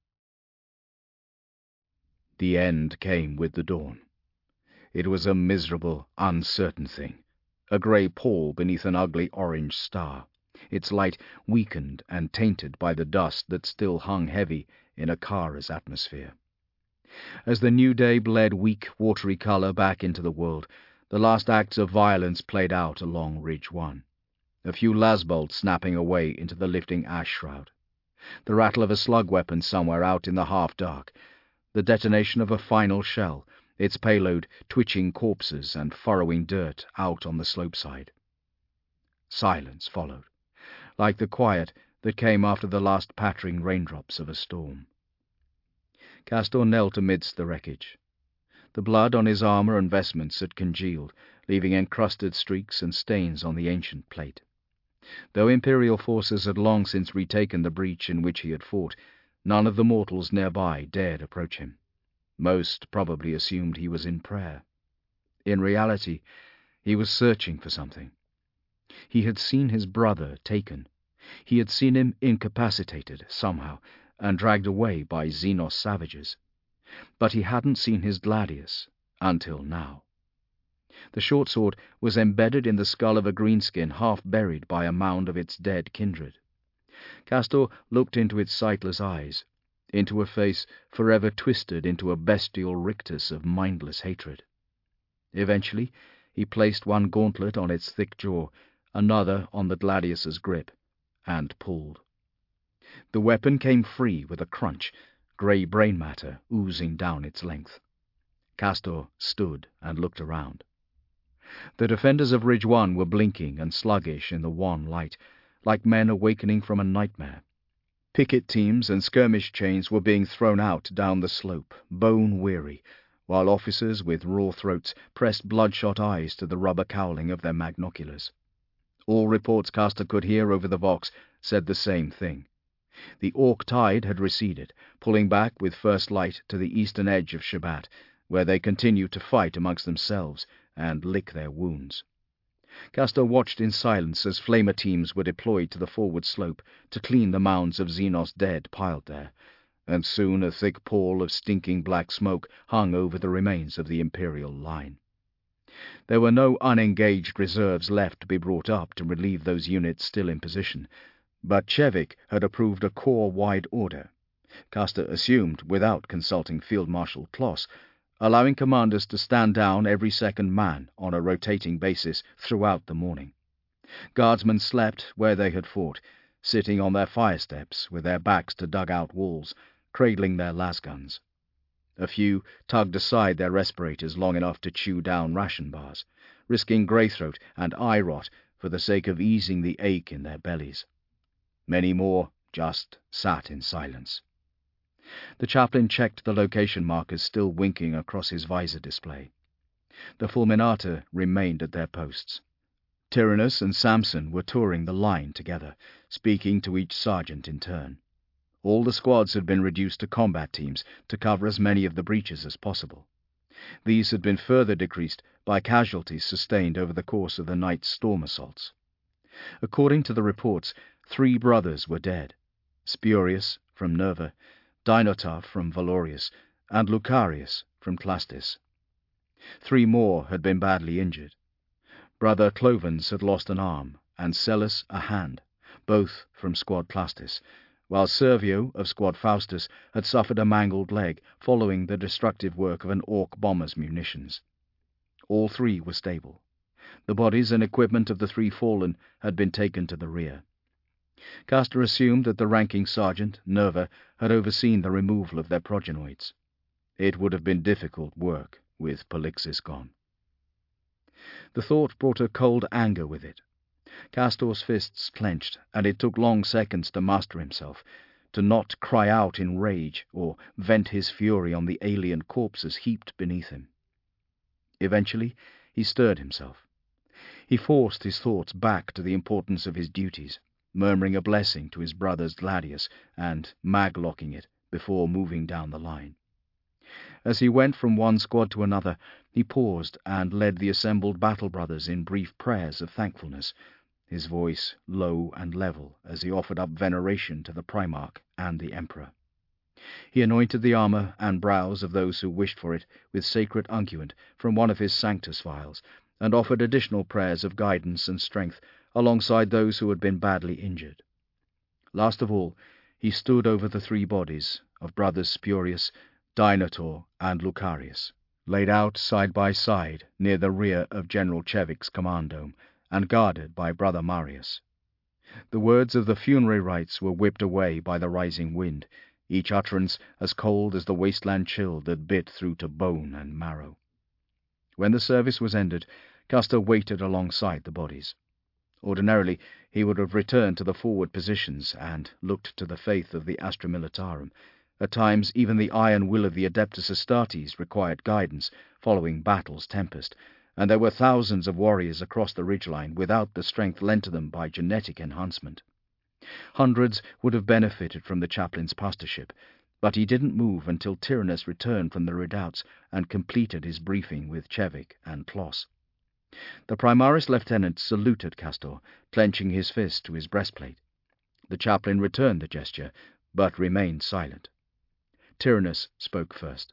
The end came with the dawn. It was a miserable, uncertain thing, a grey pall beneath an ugly orange star, its light weakened and tainted by the dust that still hung heavy in Akara's atmosphere. As the new day bled weak, watery color back into the world, the last acts of violence played out along Ridge 1. A few lasbolts snapping away into the lifting ash shroud. The rattle of a slug weapon somewhere out in the half-dark. The detonation of a final shell, its payload twitching corpses and furrowing dirt out on the slopeside. Silence followed, like the quiet that came after the last pattering raindrops of a storm. Castor knelt amidst the wreckage. The blood on his armor and vestments had congealed, leaving encrusted streaks and stains on the ancient plate. Though Imperial forces had long since retaken the breach in which he had fought, none of the mortals nearby dared approach him. Most probably assumed he was in prayer. In reality, he was searching for something. He had seen his brother taken. He had seen him incapacitated, somehow, and dragged away by Xenos savages. But he hadn't seen his Gladius until now. The short sword was embedded in the skull of a greenskin half buried by a mound of its dead kindred. Castor looked into its sightless eyes, into a face forever twisted into a bestial rictus of mindless hatred. Eventually, he placed one gauntlet on its thick jaw, another on the Gladius's grip, and pulled. The weapon came free with a crunch, grey brain matter oozing down its length. Castor stood and looked around. The defenders of Ridge 1 were blinking and sluggish in the wan light, like men awakening from a nightmare. Picket teams and skirmish chains were being thrown out down the slope, bone-weary, while officers with raw throats pressed bloodshot eyes to the rubber cowling of their magnoculars. All reports Castor could hear over the Vox said the same thing. The Orc tide had receded, pulling back with first light to the eastern edge of Shabbat, where they continued to fight amongst themselves and lick their wounds. Castor watched in silence as flamer teams were deployed to the forward slope to clean the mounds of Xenos dead piled there, and soon a thick pall of stinking black smoke hung over the remains of the Imperial line. There were no unengaged reserves left to be brought up to relieve those units still in position, but Chevik had approved a corps-wide order. Castor assumed without consulting Field Marshal Kloss, allowing commanders to stand down every second man on a rotating basis throughout the morning. Guardsmen slept where they had fought, sitting on their fire steps with their backs to dugout walls, cradling their lasguns. A few tugged aside their respirators long enough to chew down ration bars, risking greythroat and eye rot for the sake of easing the ache in their bellies. Many more just sat in silence. The chaplain checked the location markers still winking across his visor display. The fulminata remained at their posts. Tyrannus and Samson were touring the line together, speaking to each sergeant in turn. All the squads had been reduced to combat teams to cover as many of the breaches as possible. These had been further decreased by casualties sustained over the course of the night's storm assaults. According to the reports, 3 brothers were dead: Spurius from Nerva, Dinotar from Valorius, and Lucarius from Clastis. 3 more had been badly injured. Brother Clovens had lost an arm, and Cellus a hand, both from Squad Clastis, while Servio of Squad Faustus had suffered a mangled leg following the destructive work of an Orc bomber's munitions. All 3 were stable. The bodies and equipment of the 3 fallen had been taken to the rear. Castor assumed that the ranking sergeant, Nerva, had overseen the removal of their progenoids. It would have been difficult work with Polixis gone. The thought brought a cold anger with it. Castor's fists clenched, and it took long seconds to master himself, to not cry out in rage or vent his fury on the alien corpses heaped beneath him. Eventually, he stirred himself. He forced his thoughts back to the importance of his duties, murmuring a blessing to his brother's gladius and mag-locking it before moving down the line. As he went from one squad to another, he paused and led the assembled battle brothers in brief prayers of thankfulness, his voice low and level as he offered up veneration to the Primarch and the Emperor. He anointed the armor and brows of those who wished for it with sacred unguent from one of his Sanctus vials, and offered additional prayers of guidance and strength alongside those who had been badly injured. Last of all, he stood over the 3 bodies of brothers Spurius, Dinotor, and Lucarius, laid out side by side near the rear of General Chevik's command dome, and guarded by Brother Marius. The words of the funerary rites were whipped away by the rising wind, each utterance as cold as the wasteland chill that bit through to bone and marrow. When the service was ended, Castor waited alongside the bodies. Ordinarily, he would have returned to the forward positions and looked to the faith of the Astra Militarum. At times, even the iron will of the Adeptus Astartes required guidance, following battle's tempest, and there were thousands of warriors across the ridgeline without the strength lent to them by genetic enhancement. Hundreds would have benefited from the chaplain's pastorship, but he didn't move until Tyrannus returned from the redoubts and completed his briefing with Chevik and Kloss. The Primaris lieutenant saluted Castor, clenching his fist to his breastplate. The chaplain returned the gesture, but remained silent. Tyrannus spoke first.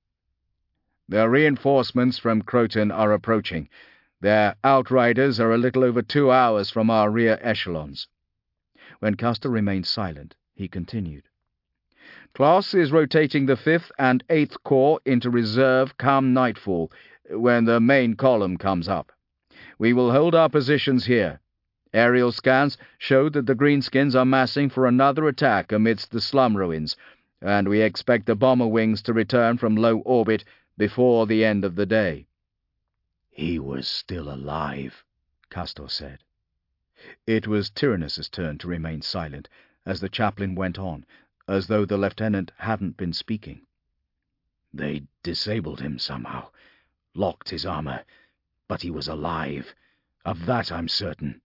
"The reinforcements from Croton are approaching. Their outriders are a little over 2 hours from our rear echelons." When Castor remained silent, he continued. "Kloss is rotating the 5th and 8th Corps into reserve come nightfall, when the main column comes up. We will hold our positions here. Aerial scans showed that the Greenskins are massing for another attack amidst the slum ruins, and we expect the bomber wings to return from low orbit before the end of the day." "He was still alive," Castor said. It was Tyrannus's turn to remain silent as the chaplain went on, as though the lieutenant hadn't been speaking. "They disabled him somehow, locked his armor, but he was alive. Of that I'm certain."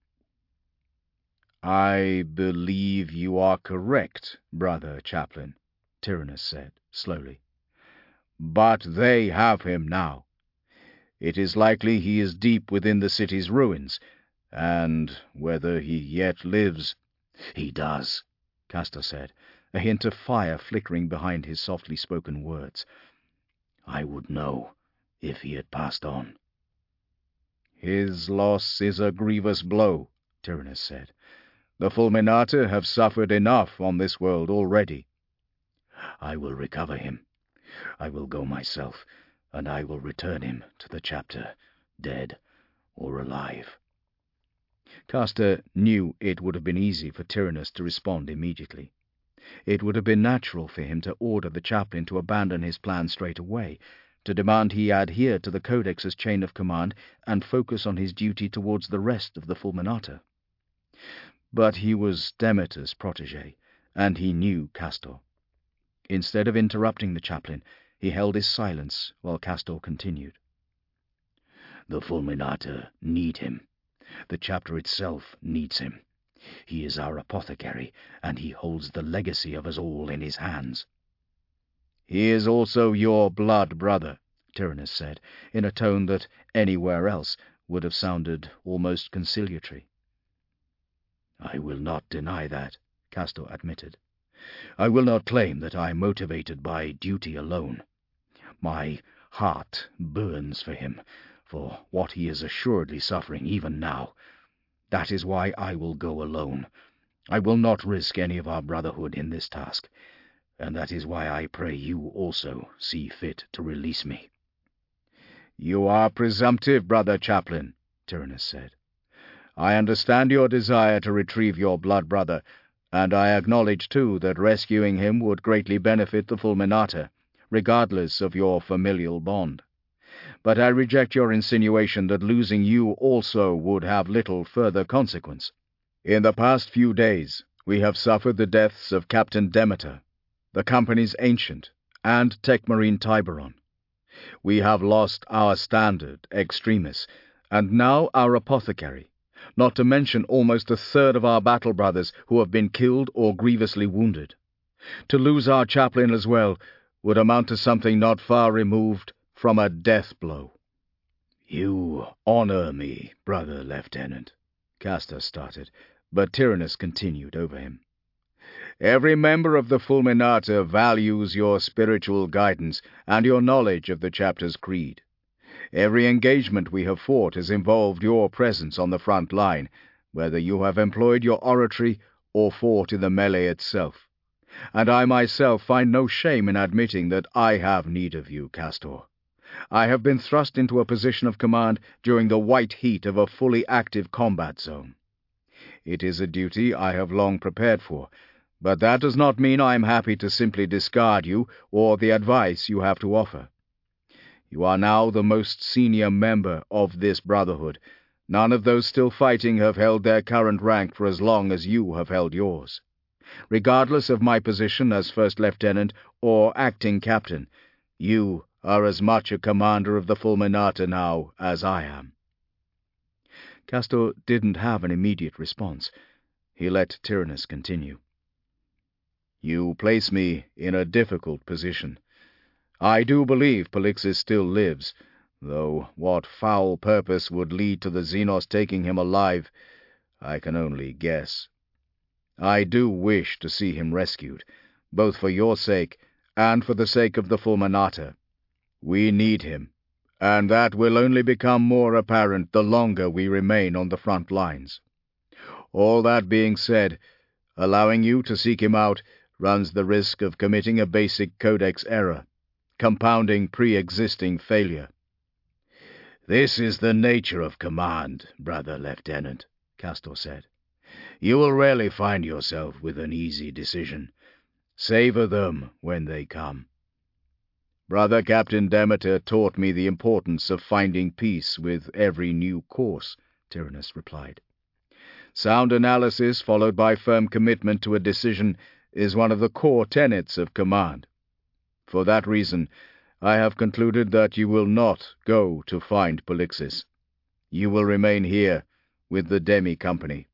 "I believe you are correct, brother chaplain," Tyrannus said slowly. "But they have him now. It is likely he is deep within the city's ruins, and whether he yet lives—" "He does," Castor said, a hint of fire flickering behind his softly spoken words. "I would know if he had passed on." "His loss is a grievous blow," Tyrannus said. "The Fulminata have suffered enough on this world already." I will recover him. I will go myself, and I will return him to the chapter, dead or alive." Castor knew it would have been easy for Tyrannus to respond immediately. It would have been natural for him to order the chaplain to abandon his plan straight away, to demand he adhere to the Codex's chain of command and focus on his duty towards the rest of the Fulminata. But he was Demeter's protégé, and he knew Castor. Instead of interrupting the chaplain, he held his silence while Castor continued. "The Fulminata need him. The chapter itself needs him. He is our apothecary, and he holds the legacy of us all in his hands." "He is also your blood brother," Tyrannus said, in a tone that anywhere else would have sounded almost conciliatory. "I will not deny that," Castor admitted. "I will not claim that I am motivated by duty alone. My heart burns for him, for what he is assuredly suffering even now. That is why I will go alone. I will not risk any of our brotherhood in this task, and that is why I pray you also see fit to release me." "You are presumptive, brother chaplain," Tyrannus said. "I understand your desire to retrieve your blood brother, and I acknowledge too that rescuing him would greatly benefit the Fulminata, regardless of your familial bond. But I reject your insinuation that losing you also would have little further consequence. In the past few days, we have suffered the deaths of Captain Demeter, the company's ancient, and Tecmarine Tiburon. We have lost our standard, Extremis, and now our apothecary, not to mention almost a third of our battle brothers who have been killed or grievously wounded. To lose our chaplain as well would amount to something not far removed from a death blow." "You honor me, brother lieutenant," Castor started, but Tyrannus continued over him. "Every member of the Fulminata values your spiritual guidance and your knowledge of the chapter's creed. Every engagement we have fought has involved your presence on the front line, whether you have employed your oratory or fought in the melee itself. And I myself find no shame in admitting that I have need of you, Castor. I have been thrust into a position of command during the white heat of a fully active combat zone. It is a duty I have long prepared for, but that does not mean I am happy to simply discard you or the advice you have to offer. You are now the most senior member of this brotherhood. None of those still fighting have held their current rank for as long as you have held yours. Regardless of my position as first lieutenant or acting captain, you are as much a commander of the Fulminata now as I am." Castor didn't have an immediate response. He let Tyrannus continue. "You place me in a difficult position. I do believe Polixis still lives, though what foul purpose would lead to the Xenos taking him alive, I can only guess. I do wish to see him rescued, both for your sake and for the sake of the Fulminata. We need him, and that will only become more apparent the longer we remain on the front lines. All that being said, allowing you to seek him out runs the risk of committing a basic Codex error, compounding pre-existing failure." "This is the nature of command, brother lieutenant," Castor said. "You will rarely find yourself with an easy decision. Savor them when they come." "Brother Captain Demeter taught me the importance of finding peace with every new course," Tyrannus replied. "Sound analysis followed by firm commitment to a decision is one of the core tenets of command. For that reason, I have concluded that you will not go to find Polixis. You will remain here with the Demi Company."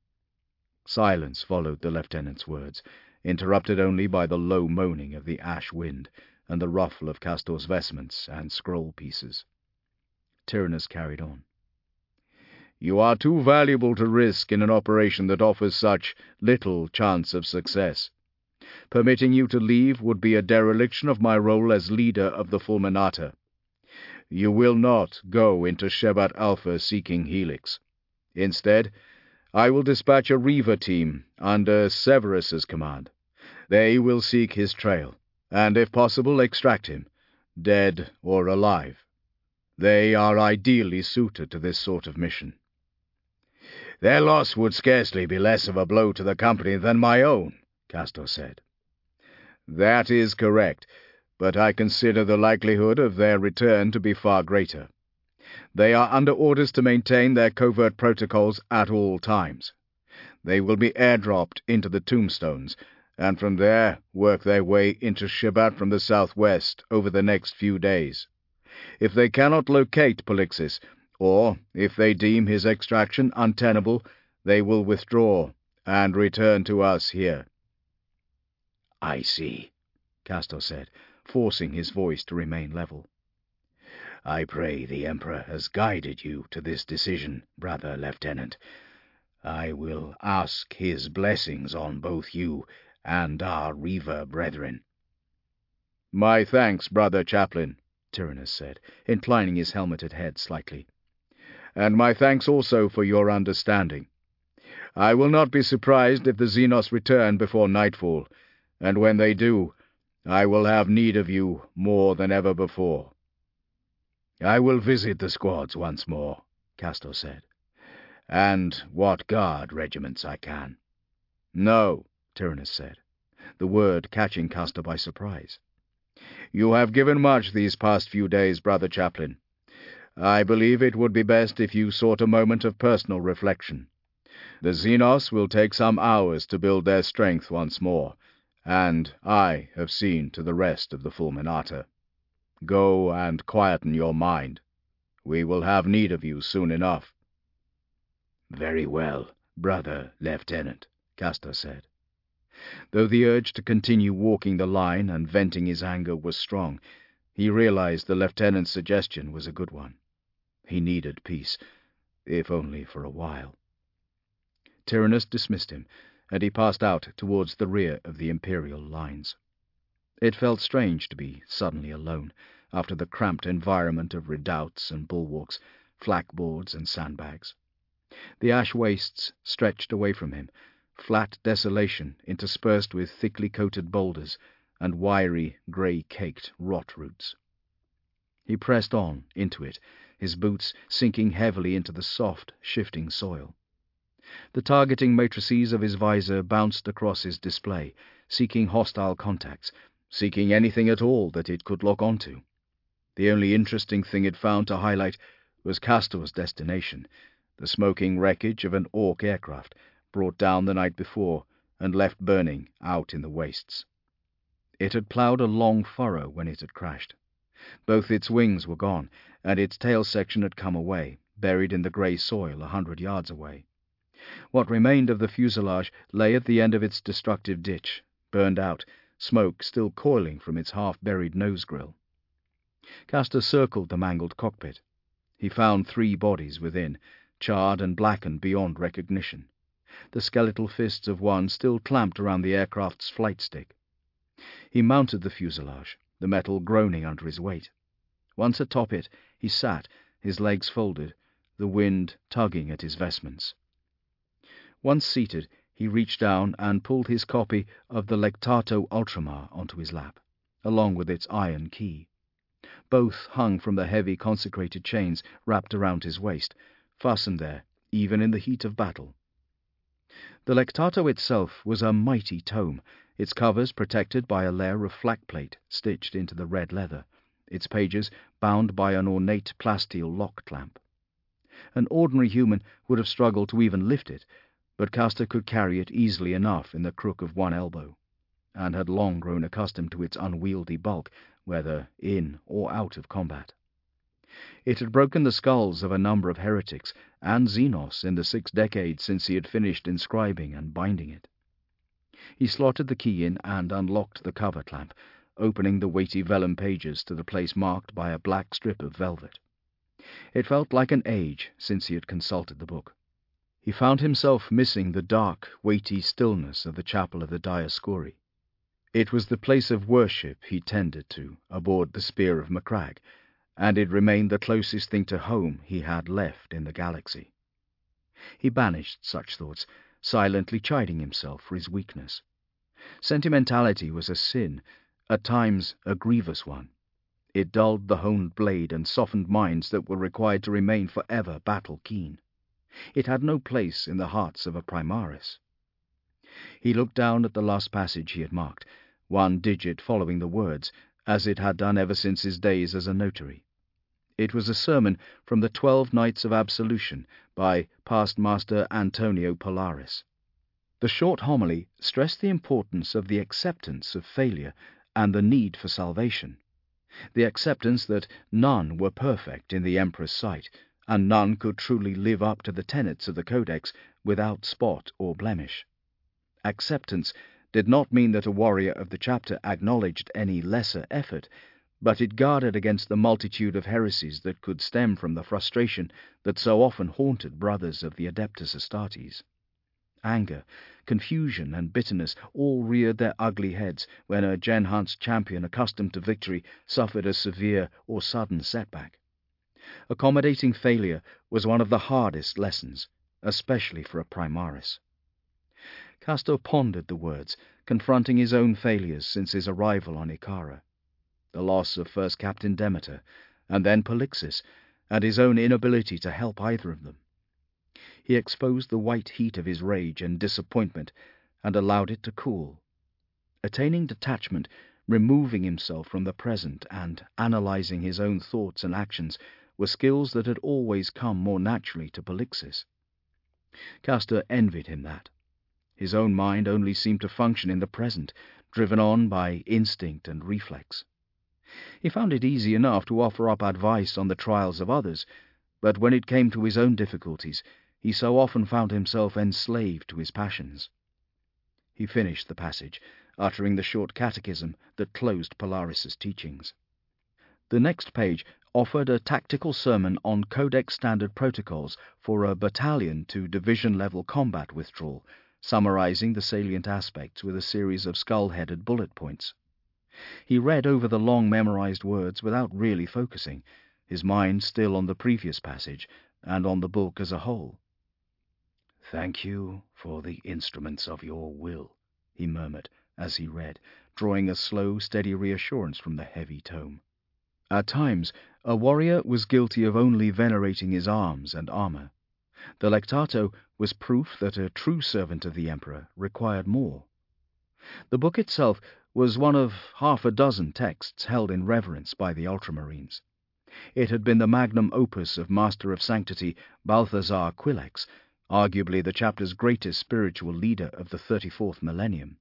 Silence followed the lieutenant's words, interrupted only by the low moaning of the ash wind and the ruffle of Castor's vestments and scroll pieces. Tyrannus carried on. "You are too valuable to risk in an operation that offers such little chance of success. Permitting you to leave would be a dereliction of my role as leader of the Fulminata. You will not go into Shebat Alpha seeking Helix. Instead, I will dispatch a Reaver team under Severus's command. They will seek his trail, and if possible extract him, dead or alive. They are ideally suited to this sort of mission." "Their loss would scarcely be less of a blow to the company than my own," Castor said. "That is correct, but I consider the likelihood of their return to be far greater. They are under orders to maintain their covert protocols at all times. They will be airdropped into the tombstones, and from there work their way into Shebat from the southwest over the next few days. If they cannot locate Polixis, or if they deem his extraction untenable, they will withdraw and return to us here." "I see," Castor said, forcing his voice to remain level. "I pray the Emperor has guided you to this decision, brother lieutenant. I will ask his blessings on both you and our Reaver brethren." "My thanks, brother chaplain," Tyrannus said, inclining his helmeted head slightly. "And my thanks also for your understanding. I will not be surprised if the Xenos return before nightfall, and when they do, I will have need of you more than ever before." "I will visit the squads once more," Castor said, "and what guard regiments I can." "No," Tyrannus said, the word catching Castor by surprise. "You have given much these past few days, brother chaplain. I believe it would be best if you sought a moment of personal reflection. The Xenos will take some hours to build their strength once more, and I have seen to the rest of the Fulminata. Go and quieten your mind. We will have need of you soon enough." "Very well, brother lieutenant," Castor said. Though the urge to continue walking the line and venting his anger was strong, he realized the lieutenant's suggestion was a good one. He needed peace, if only for a while. Tyrannus dismissed him, and he passed out towards the rear of the Imperial lines. It felt strange to be suddenly alone, after the cramped environment of redoubts and bulwarks, flakboards and sandbags. The ash wastes stretched away from him, flat desolation interspersed with thickly coated boulders and wiry, grey-caked rot roots. He pressed on into it, his boots sinking heavily into the soft, shifting soil. The targeting matrices of his visor bounced across his display, seeking hostile contacts, seeking anything at all that it could lock onto. The only interesting thing it found to highlight was Castor's destination, the smoking wreckage of an Orc aircraft, brought down the night before and left burning out in the wastes. It had ploughed a long furrow when it had crashed. Both its wings were gone, and its tail section had come away, buried in the grey soil 100 yards away. What remained of the fuselage lay at the end of its destructive ditch, burned out, smoke still coiling from its half-buried nose grill. Castor circled the mangled cockpit. He found 3 bodies within, charred and blackened beyond recognition. The skeletal fists of one still clamped around the aircraft's flight stick. He mounted the fuselage, the metal groaning under his weight. Once atop it, he sat, his legs folded, the wind tugging at his vestments. Once seated, he reached down and pulled his copy of the Lectato Ultramar onto his lap, along with its iron key. Both hung from the heavy consecrated chains wrapped around his waist, fastened there, even in the heat of battle. The Lectato itself was a mighty tome, its covers protected by a layer of flak plate stitched into the red leather, its pages bound by an ornate plasteel lock clamp. An ordinary human would have struggled to even lift it, but Castor could carry it easily enough in the crook of one elbow, and had long grown accustomed to its unwieldy bulk, whether in or out of combat. It had broken the skulls of a number of heretics and Xenos in the 6 decades since he had finished inscribing and binding it. He slotted the key in and unlocked the cover clamp, opening the weighty vellum pages to the place marked by a black strip of velvet. It felt like an age since he had consulted the book. He found himself missing the dark, weighty stillness of the chapel of the Dioscuri. It was the place of worship he tended to aboard the Spear of Macragge, and it remained the closest thing to home he had left in the galaxy. He banished such thoughts, silently chiding himself for his weakness. Sentimentality was a sin, at times a grievous one. It dulled the honed blade and softened minds that were required to remain forever battle-keen. It had no place in the hearts of a Primaris. He looked down at the last passage he had marked, one digit following the words, as it had done ever since his days as a notary. It was a sermon from the 12 Nights of Absolution by past Master Antonio Polaris. The short homily stressed the importance of the acceptance of failure and the need for salvation, the acceptance that none were perfect in the Emperor's sight, and none could truly live up to the tenets of the Codex without spot or blemish. Acceptance did not mean that a warrior of the chapter acknowledged any lesser effort, but it guarded against the multitude of heresies that could stem from the frustration that so often haunted brothers of the Adeptus Astartes. Anger, confusion, and bitterness all reared their ugly heads when a Genhun's champion accustomed to victory suffered a severe or sudden setback. Accommodating failure was one of the hardest lessons, especially for a Primaris. Castor pondered the words, confronting his own failures since his arrival on Ikara. The loss of first Captain Demeter, and then Polixis, and his own inability to help either of them. He exposed the white heat of his rage and disappointment, and allowed it to cool. Attaining detachment, removing himself from the present, and analyzing his own thoughts and actions were skills that had always come more naturally to Polixis. Castor envied him that. His own mind only seemed to function in the present, driven on by instinct and reflex. He found it easy enough to offer up advice on the trials of others, but when it came to his own difficulties, he so often found himself enslaved to his passions. He finished the passage, uttering the short catechism that closed Polaris's teachings. The next page offered a tactical sermon on Codex Standard protocols for a battalion to division-level combat withdrawal, summarizing the salient aspects with a series of skull-headed bullet points. He read over the long memorized words without really focusing, his mind still on the previous passage and on the book as a whole. "Thank you for the instruments of your will," he murmured as he read, drawing a slow, steady reassurance from the heavy tome. At times, a warrior was guilty of only venerating his arms and armor. The Lectato was proof that a true servant of the Emperor required more. The book itself was one of half a dozen texts held in reverence by the Ultramarines. It had been the magnum opus of Master of Sanctity Balthazar Quillex, arguably the chapter's greatest spiritual leader of the 34th millennium.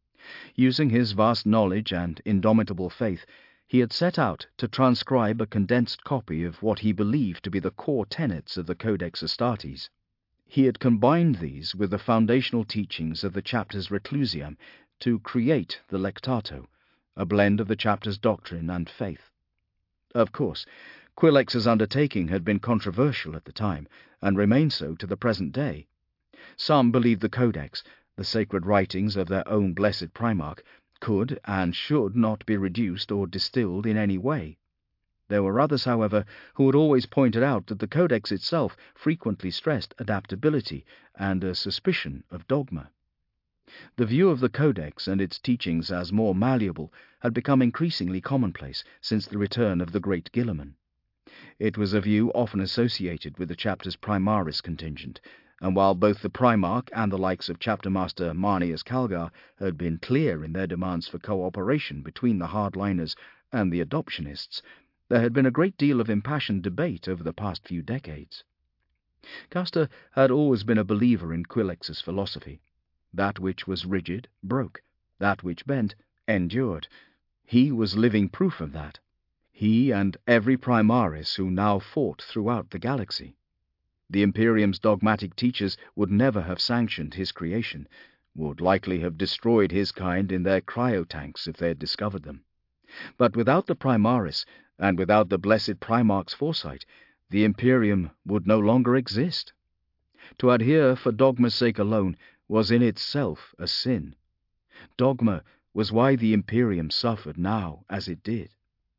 Using his vast knowledge and indomitable faith, he had set out to transcribe a condensed copy of what he believed to be the core tenets of the Codex Astartes. He had combined these with the foundational teachings of the chapter's Reclusiam to create the Lectato, a blend of the chapter's doctrine and faith. Of course, Quillex's undertaking had been controversial at the time, and remained so to the present day. Some believed the Codex, the sacred writings of their own blessed Primarch, could and should not be reduced or distilled in any way. There were others, however, who had always pointed out that the Codex itself frequently stressed adaptability and a suspicion of dogma. The view of the Codex and its teachings as more malleable had become increasingly commonplace since the return of the great Guilliman. It was a view often associated with the chapter's Primaris contingent, and while both the Primarch and the likes of Chapter Master Marnius Calgar had been clear in their demands for cooperation between the hardliners and the adoptionists, there had been a great deal of impassioned debate over the past few decades. Castor had always been a believer in Quillex's philosophy. That which was rigid broke, that which bent endured. He was living proof of that. He and every Primaris who now fought throughout the galaxy. The Imperium's dogmatic teachers would never have sanctioned his creation, would likely have destroyed his kind in their cryotanks if they had discovered them. But without the Primaris, and without the blessed Primarch's foresight, the Imperium would no longer exist. To adhere for dogma's sake alone was in itself a sin. Dogma was why the Imperium suffered now as it did.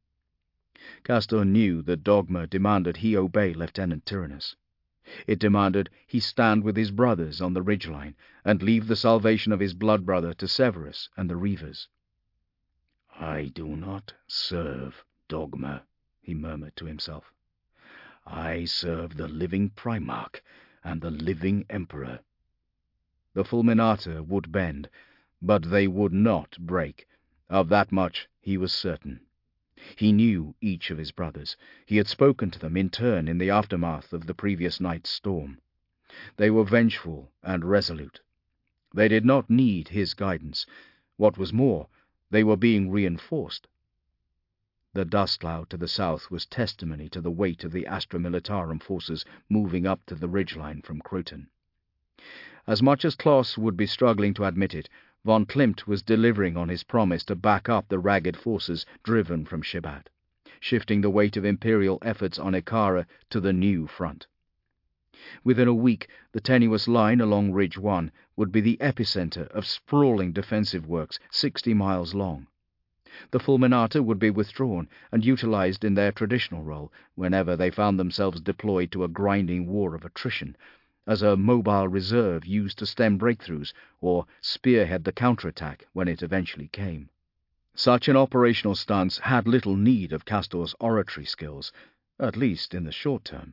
Castor knew that dogma demanded he obey Lieutenant Tyrannus. It demanded he stand with his brothers on the ridgeline and leave the salvation of his blood brother to Severus and the Reavers. "I do not serve dogma," he murmured to himself. "I serve the living Primarch and the living Emperor." The Fulminata would bend, but they would not break. Of that much he was certain. He knew each of his brothers. He had spoken to them in turn in the aftermath of the previous night's storm. They were vengeful and resolute. They did not need his guidance. What was more, they were being reinforced. The dust cloud to the south was testimony to the weight of the Astra Militarum forces moving up to the ridgeline from Croton. As much as Kloss would be struggling to admit it, von Klimt was delivering on his promise to back up the ragged forces driven from Shibat, shifting the weight of Imperial efforts on Ikara to the new front. Within a week, the tenuous line along Ridge 1 would be the epicenter of sprawling defensive works 60 miles long. The Fulminata would be withdrawn and utilized in their traditional role whenever they found themselves deployed to a grinding war of attrition, as a mobile reserve used to stem breakthroughs or spearhead the counterattack when it eventually came. Such an operational stance had little need of Castor's oratory skills, at least in the short term.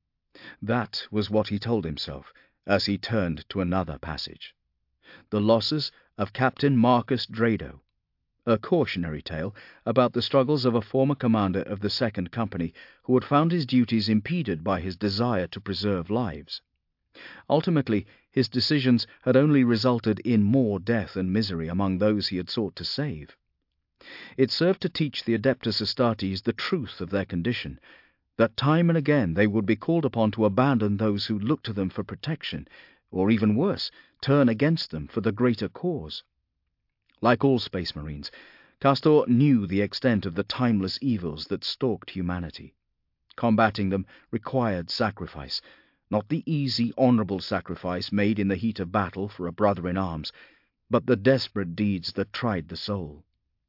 That was what he told himself as he turned to another passage. The losses of Captain Marcus Drado, a cautionary tale about the struggles of a former commander of the 2nd Company who had found his duties impeded by his desire to preserve lives. Ultimately, his decisions had only resulted in more death and misery among those he had sought to save. It served to teach the Adeptus Astartes the truth of their condition, that time and again they would be called upon to abandon those who looked to them for protection, or even worse, turn against them for the greater cause. Like all Space Marines, Castor knew the extent of the timeless evils that stalked humanity. Combating them required sacrifice, not the easy, honorable sacrifice made in the heat of battle for a brother in arms, but the desperate deeds that tried the soul.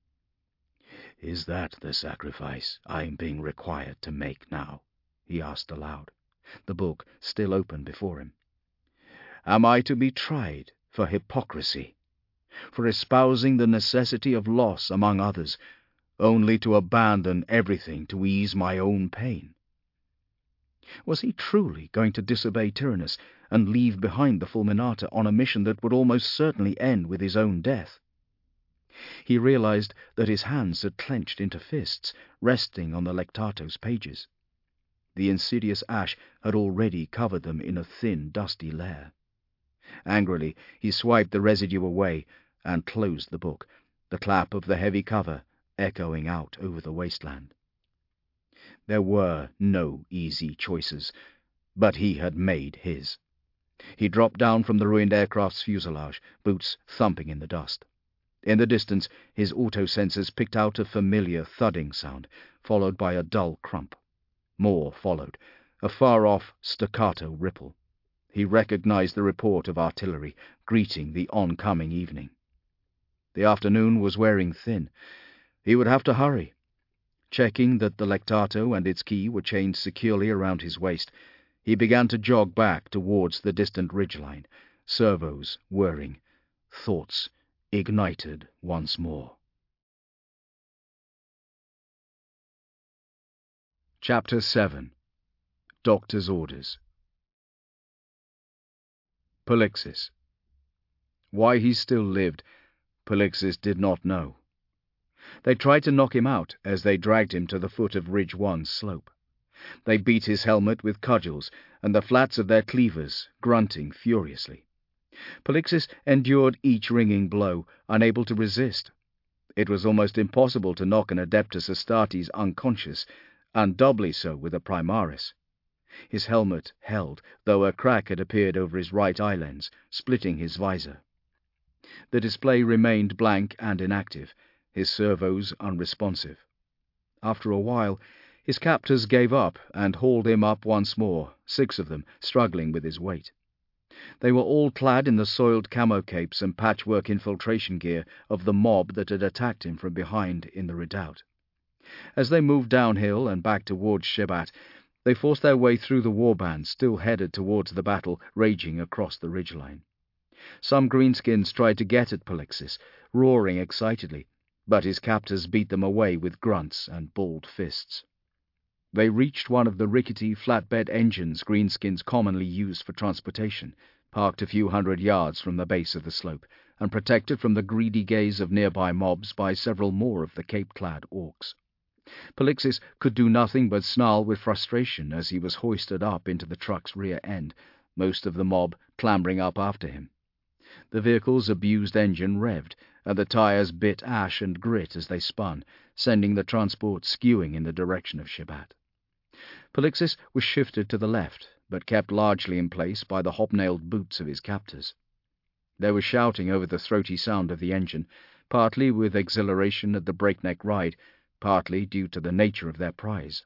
"Is that the sacrifice I am being required to make now?" he asked aloud, the book still open before him. "Am I to be tried for hypocrisy, for espousing the necessity of loss among others, only to abandon everything to ease my own pain?" Was he truly going to disobey Tyrannus and leave behind the Fulminata on a mission that would almost certainly end with his own death? He realized that his hands had clenched into fists, resting on the Lectato's pages. The insidious ash had already covered them in a thin, dusty layer. Angrily, he swiped the residue away and closed the book, the clap of the heavy cover echoing out over the wasteland. There were no easy choices, but he had made his. He dropped down from the ruined aircraft's fuselage, boots thumping in the dust. In the distance, his auto-sensors picked out a familiar thudding sound, followed by a dull crump. More followed, a far-off staccato ripple. He recognized the report of artillery, greeting the oncoming evening. The afternoon was wearing thin. He would have to hurry. Checking that the Lectato and its key were chained securely around his waist, he began to jog back towards the distant ridgeline, servos whirring, thoughts ignited once more. Chapter 7. Doctor's Orders. Polixis. Why he still lived, Polixis did not know. They tried to knock him out as they dragged him to the foot of Ridge 1's slope. They beat his helmet with cudgels and the flats of their cleavers, grunting furiously. Polixis endured each ringing blow, unable to resist. It was almost impossible to knock an Adeptus Astartes unconscious, and doubly so with a Primaris. His helmet held, though a crack had appeared over his right eye lens, splitting his visor. The display remained blank and inactive, his servos unresponsive. After a while, his captors gave up and hauled him up once more, 6 of them struggling with his weight. They were all clad in the soiled camo capes and patchwork infiltration gear of the mob that had attacked him from behind in the redoubt. As they moved downhill and back towards Shibat, they forced their way through the warbands still headed towards the battle raging across the ridgeline. Some greenskins tried to get at Polixis, roaring excitedly, but his captors beat them away with grunts and balled fists. They reached one of the rickety flatbed engines greenskins commonly used for transportation, parked a few hundred yards from the base of the slope, and protected from the greedy gaze of nearby mobs by several more of the cape-clad orcs. Polixis could do nothing but snarl with frustration as he was hoisted up into the truck's rear end, most of the mob clambering up after him. The vehicle's abused engine revved, and the tires bit ash and grit as they spun, sending the transport skewing in the direction of Shebat. Polixis was shifted to the left, but kept largely in place by the hobnailed boots of his captors. There was shouting over the throaty sound of the engine, partly with exhilaration at the breakneck ride, partly due to the nature of their prize.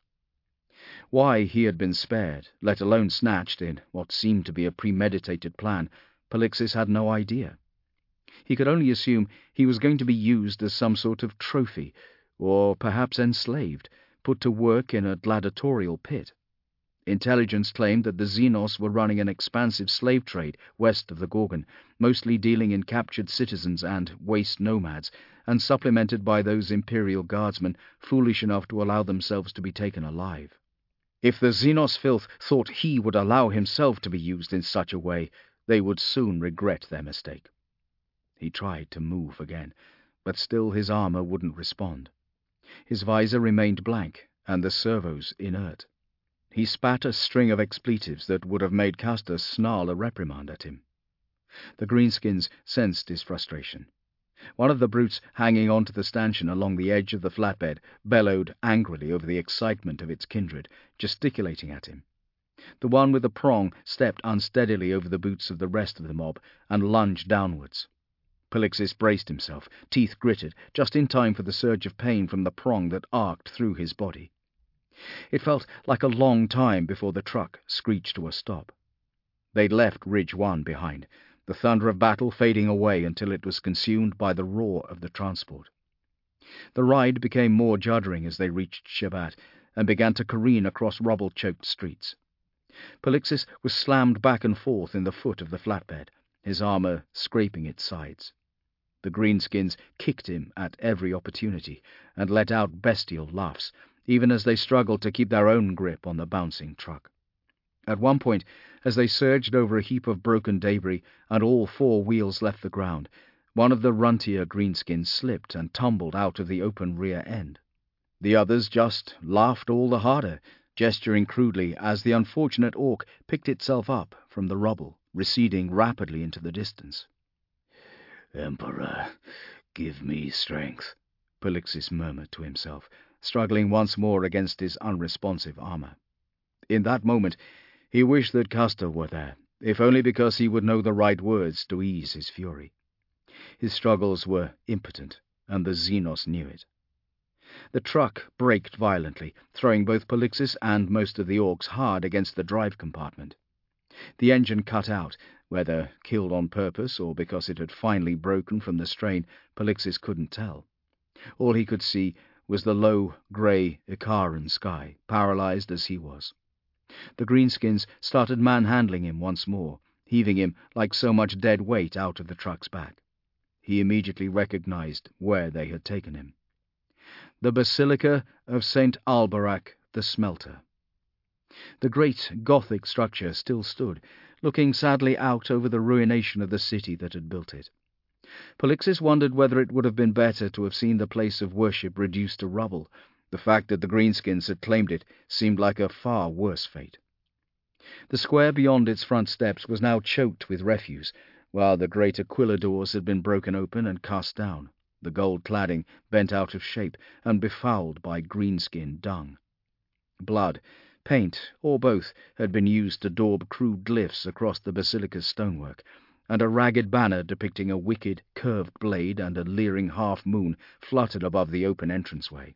Why he had been spared, let alone snatched in what seemed to be a premeditated plan, Polixis had no idea. He could only assume he was going to be used as some sort of trophy, or perhaps enslaved, put to work in a gladiatorial pit. Intelligence claimed that the Xenos were running an expansive slave trade west of the Gorgon, mostly dealing in captured citizens and waste nomads, and supplemented by those Imperial guardsmen foolish enough to allow themselves to be taken alive. If the Xenos filth thought he would allow himself to be used in such a way, they would soon regret their mistake. He tried to move again, but still his armor wouldn't respond. His visor remained blank, and the servos inert. He spat a string of expletives that would have made Castor snarl a reprimand at him. The greenskins sensed his frustration. One of the brutes hanging onto the stanchion along the edge of the flatbed bellowed angrily over the excitement of its kindred, gesticulating at him. The one with the prong stepped unsteadily over the boots of the rest of the mob and lunged downwards. Polixis braced himself, teeth gritted, just in time for the surge of pain from the prong that arced through his body. It felt like a long time before the truck screeched to a stop. They'd left Ridge 1 behind, the thunder of battle fading away until it was consumed by the roar of the transport. The ride became more juddering as they reached Shebat and began to careen across rubble-choked streets. Polixis was slammed back and forth in the foot of the flatbed, his armor scraping its sides. The greenskins kicked him at every opportunity and let out bestial laughs, even as they struggled to keep their own grip on the bouncing truck. At one point, as they surged over a heap of broken debris and all four wheels left the ground, one of the runtier greenskins slipped and tumbled out of the open rear end. The others just laughed all the harder, gesturing crudely as the unfortunate orc picked itself up from the rubble, receding rapidly into the distance. "Emperor, give me strength," Polixis murmured to himself, struggling once more against his unresponsive armor. In that moment, he wished that Castor were there, if only because he would know the right words to ease his fury. His struggles were impotent, and the Xenos knew it. The truck braked violently, throwing both Polixis and most of the orcs hard against the drive compartment. The engine cut out, whether killed on purpose or because it had finally broken from the strain, Polixis couldn't tell. All he could see was the low, grey Ikaran sky, paralyzed as he was. The greenskins started manhandling him once more, heaving him like so much dead weight out of the truck's back. He immediately recognized where they had taken him. The Basilica of St. Albarach the Smelter. The great Gothic structure still stood, looking sadly out over the ruination of the city that had built it. Polixis wondered whether it would have been better to have seen the place of worship reduced to rubble. The fact that the greenskins had claimed it seemed like a far worse fate. The square beyond its front steps was now choked with refuse, while the great Aquila doors had been broken open and cast down, the gold cladding bent out of shape and befouled by greenskin dung. Blood, paint, or both, had been used to daub crude glyphs across the basilica's stonework, and a ragged banner depicting a wicked, curved blade and a leering half-moon fluttered above the open entranceway.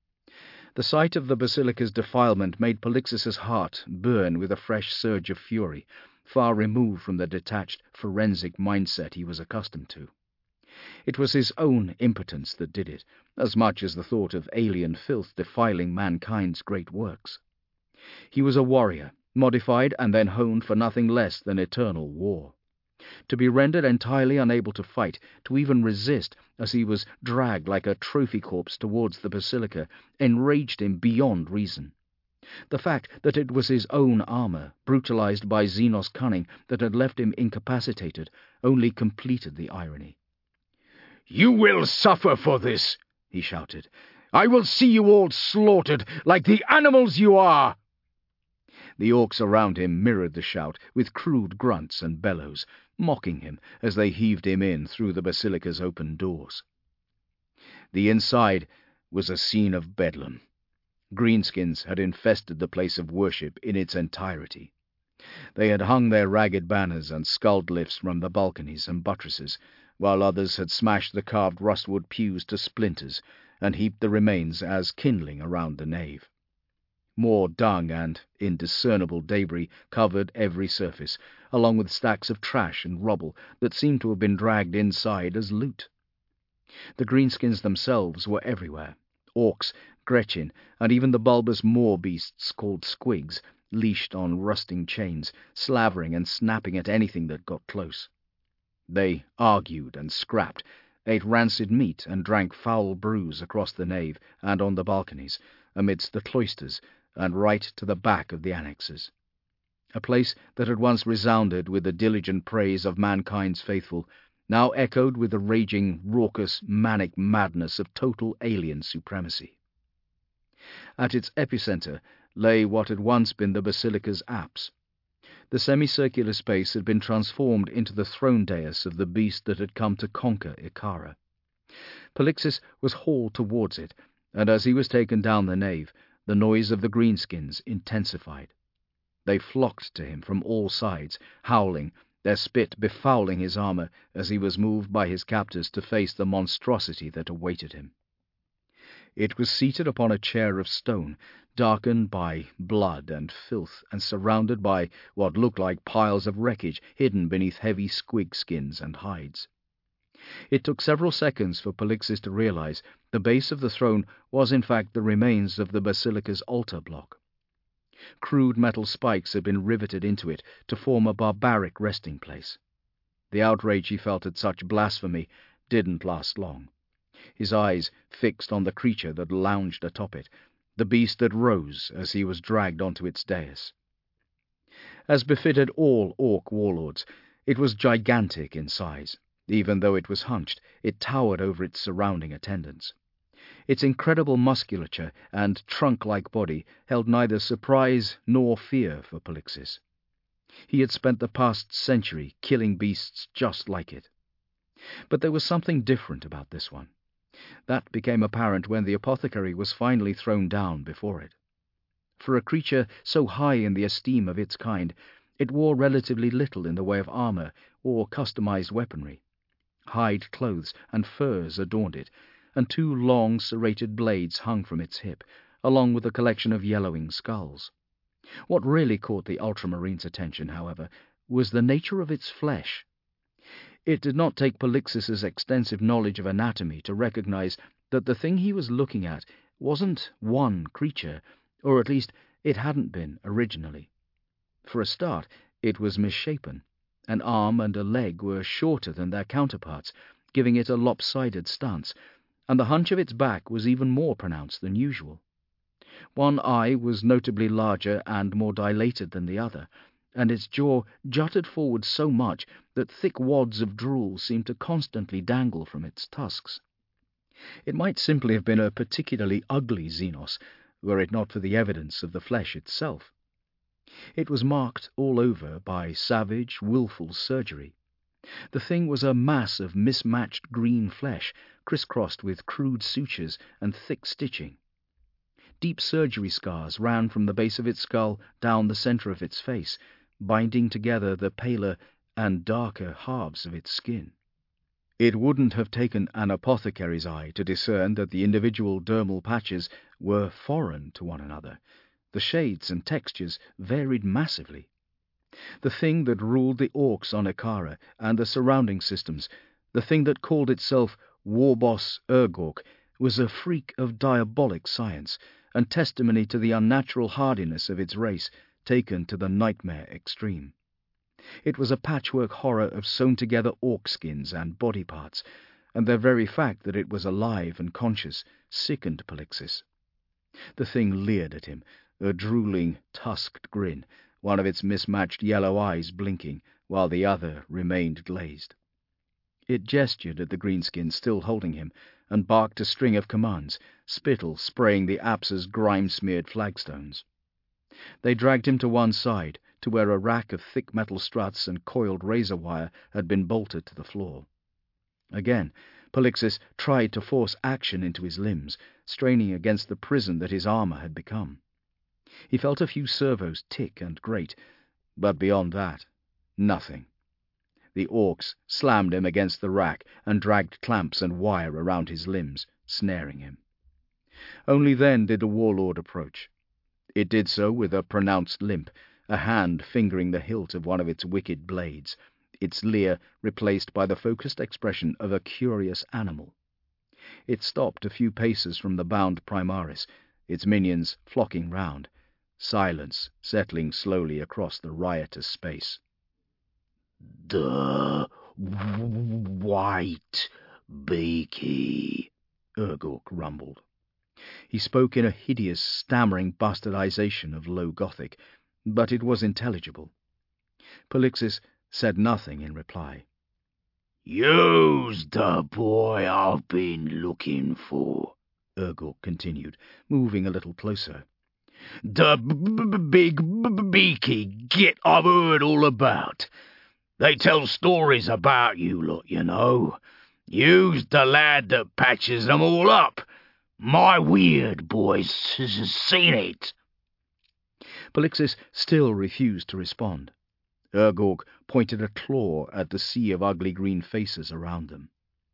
The sight of the basilica's defilement made Polixis's heart burn with a fresh surge of fury, far removed from the detached, forensic mindset he was accustomed to. It was his own impotence that did it, as much as the thought of alien filth defiling mankind's great works. He was a warrior, modified and then honed for nothing less than eternal war. To be rendered entirely unable to fight, to even resist, as he was dragged like a trophy corpse towards the basilica, enraged him beyond reason. The fact that it was his own armour, brutalized by Zenos' cunning, that had left him incapacitated, only completed the irony. "You will suffer for this," he shouted. "I will see you all slaughtered like the animals you are!" The orcs around him mirrored the shout with crude grunts and bellows, mocking him as they heaved him in through the basilica's open doors. The inside was a scene of bedlam. Greenskins had infested the place of worship in its entirety. They had hung their ragged banners and skull lifts from the balconies and buttresses, while others had smashed the carved rustwood pews to splinters and heaped the remains as kindling around the nave. More dung and indiscernible debris covered every surface, along with stacks of trash and rubble that seemed to have been dragged inside as loot. The greenskins themselves were everywhere. Orcs, Gretchen, and even the bulbous moor beasts called squigs, leashed on rusting chains, slavering and snapping at anything that got close. They argued and scrapped, ate rancid meat and drank foul brews across the nave and on the balconies, amidst the cloisters, and right to the back of the annexes. A place that had once resounded with the diligent praise of mankind's faithful, now echoed with the raging, raucous, manic madness of total alien supremacy. At its epicenter lay what had once been the basilica's apse. The semicircular space had been transformed into the throne dais of the beast that had come to conquer Ikara. Polixis was hauled towards it, and as he was taken down the nave, the noise of the greenskins intensified. They flocked to him from all sides, howling, their spit befouling his armour as he was moved by his captors to face the monstrosity that awaited him. It was seated upon a chair of stone, darkened by blood and filth, and surrounded by what looked like piles of wreckage hidden beneath heavy squig skins and hides. It took several seconds for Polixis to realize the base of the throne was in fact the remains of the basilica's altar block. Crude metal spikes had been riveted into it to form a barbaric resting place. The outrage he felt at such blasphemy didn't last long. His eyes fixed on the creature that lounged atop it, the beast that rose as he was dragged onto its dais. As befitted all orc warlords, it was gigantic in size. Even though it was hunched, it towered over its surrounding attendants. Its incredible musculature and trunk-like body held neither surprise nor fear for Polixis. He had spent the past century killing beasts just like it. But there was something different about this one. That became apparent when the apothecary was finally thrown down before it. For a creature so high in the esteem of its kind, it wore relatively little in the way of armour or customized weaponry. Hide clothes and furs adorned it, and 2 long serrated blades hung from its hip, along with a collection of yellowing skulls. What really caught the ultramarine's attention, however, was the nature of its flesh. It did not take Polixis's extensive knowledge of anatomy to recognize that the thing he was looking at wasn't one creature, or at least it hadn't been originally. For a start, it was misshapen. An arm and a leg were shorter than their counterparts, giving it a lopsided stance, and the hunch of its back was even more pronounced than usual. One eye was notably larger and more dilated than the other, and its jaw jutted forward so much that thick wads of drool seemed to constantly dangle from its tusks. It might simply have been a particularly ugly Xenos, were it not for the evidence of the flesh itself. It was marked all over by savage, willful surgery. The thing was a mass of mismatched green flesh, crisscrossed with crude sutures and thick stitching. Deep surgery scars ran from the base of its skull down the center of its face, binding together the paler and darker halves of its skin. It wouldn't have taken an apothecary's eye to discern that the individual dermal patches were foreign to one another. The shades and textures varied massively. The thing that ruled the orcs on Ikara and the surrounding systems, the thing that called itself Warboss Urgork, was a freak of diabolic science, and testimony to the unnatural hardiness of its race, taken to the nightmare extreme. It was a patchwork horror of sewn-together orc skins and body parts, and the very fact that it was alive and conscious sickened Polixis. The thing leered at him, a drooling, tusked grin, one of its mismatched yellow eyes blinking, while the other remained glazed. It gestured at the greenskin still holding him, and barked a string of commands, spittle spraying the apse's grime-smeared flagstones. They dragged him to one side, to where a rack of thick metal struts and coiled razor wire had been bolted to the floor. Again, Polixis tried to force action into his limbs, straining against the prison that his armor had become. He felt a few servos tick and grate, but beyond that, nothing. The orcs slammed him against the rack and dragged clamps and wire around his limbs, snaring him. Only then did the warlord approach. It did so with a pronounced limp, a hand fingering the hilt of one of its wicked blades, its leer replaced by the focused expression of a curious animal. It stopped a few paces from the bound Primaris, its minions flocking round, silence settling slowly across the riotous space. "The White Beaky," Urgork rumbled. He spoke in a hideous, stammering bastardization of Low Gothic, but it was intelligible. Polixis said nothing in reply. "You's the boy I've been looking for," Urgork continued, moving a little closer. "The big beaky git I've heard all about. They tell stories about you lot, you know. You's the lad that patches them all up. My weird boy's seen it." Polixis still refused to respond. Urgork pointed a claw at the sea of ugly green faces around them.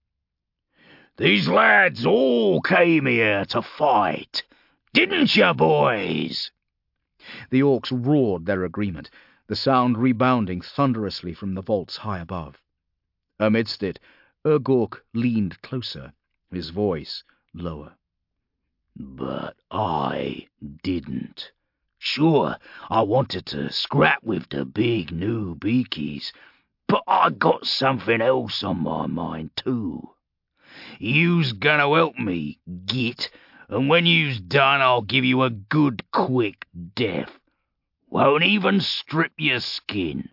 "These lads all came here to fight, didn't you, boys?" The orcs roared their agreement, the sound rebounding thunderously from the vaults high above. Amidst it, Urgork leaned closer, his voice lower. "But I didn't. Sure, I wanted to scrap with the big new beakies, but I got something else on my mind too. You's gonna help me, git, and when you's done I'll give you a good quick death. Won't even strip your skin."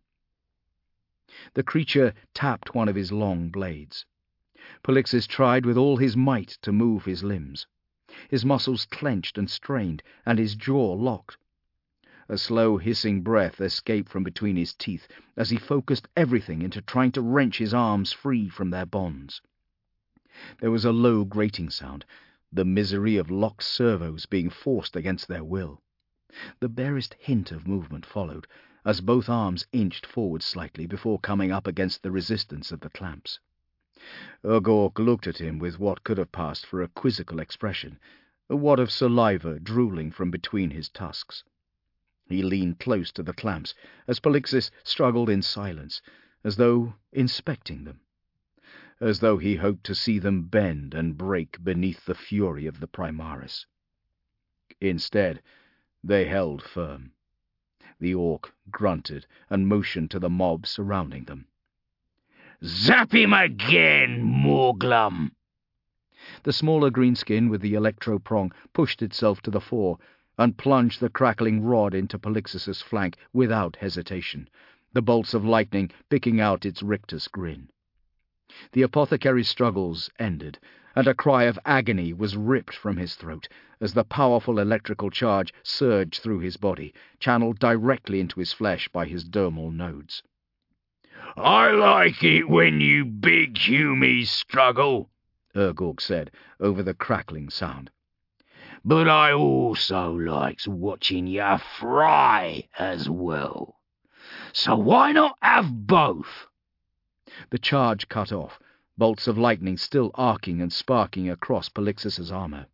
The creature tapped one of his long blades. Polixis tried with all his might to move his limbs. His muscles clenched and strained, and his jaw locked. A slow hissing breath escaped from between his teeth as he focused everything into trying to wrench his arms free from their bonds. There was a low grating sound, the misery of locked servos being forced against their will. The barest hint of movement followed, as both arms inched forward slightly before coming up against the resistance of the clamps. Urgork looked at him with what could have passed for a quizzical expression, a wad of saliva drooling from between his tusks. He leaned close to the clamps as Polixis struggled in silence, as though inspecting them, as though he hoped to see them bend and break beneath the fury of the Primaris. Instead, they held firm. The orc grunted and motioned to the mob surrounding them. "Zap him again, Morglum!" The smaller greenskin with the electro-prong pushed itself to the fore and plunged the crackling rod into Polixis's flank without hesitation, the bolts of lightning picking out its rictus grin. The apothecary's struggles ended, and a cry of agony was ripped from his throat as the powerful electrical charge surged through his body, channeled directly into his flesh by his dermal nodes. "I like it when you big humies struggle," Urgork said over the crackling sound. "But I also likes watching ya fry as well. So why not have both?" The charge cut off, bolts of lightning still arcing and sparking across Polixis's armor.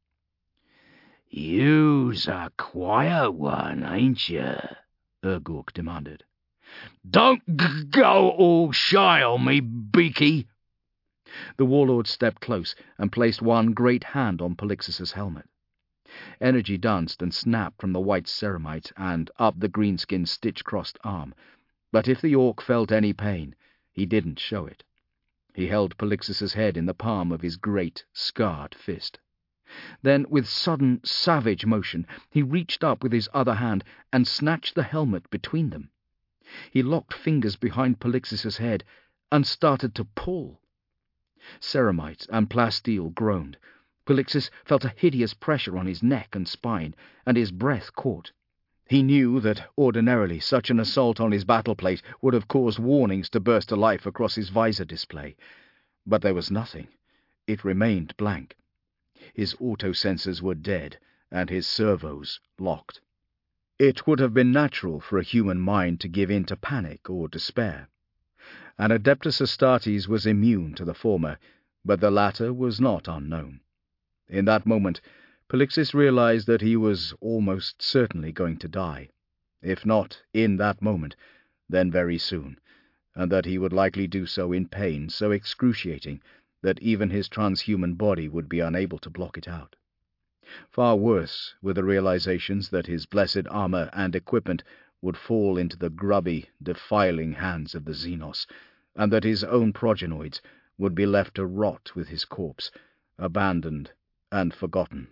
"You's a quiet one, ain't you?" Urgork demanded. "Don't go all shy on me, Beaky." The warlord stepped close and placed one great hand on Polixis's helmet. Energy danced and snapped from the white ceramite and up the greenskin's stitch-crossed arm. But if the orc felt any pain, he didn't show it. He held Polixis's head in the palm of his great, scarred fist. Then, with sudden, savage motion, he reached up with his other hand and snatched the helmet between them. He locked fingers behind Polixis's head and started to pull. Ceramite and Plasteel groaned. Polixis felt a hideous pressure on his neck and spine, and his breath caught. He knew that ordinarily such an assault on his battle plate would have caused warnings to burst to life across his visor display. But there was nothing. It remained blank. His auto-sensors were dead, and his servos locked. It would have been natural for a human mind to give in to panic or despair. And Adeptus Astartes was immune to the former, but the latter was not unknown. In that moment, Polixis realized that he was almost certainly going to die. If not in that moment, then very soon, and that he would likely do so in pain so excruciating that even his transhuman body would be unable to block it out. Far worse were the realizations that his blessed armor and equipment would fall into the grubby, defiling hands of the Xenos, and that his own progenoids would be left to rot with his corpse, abandoned and forgotten.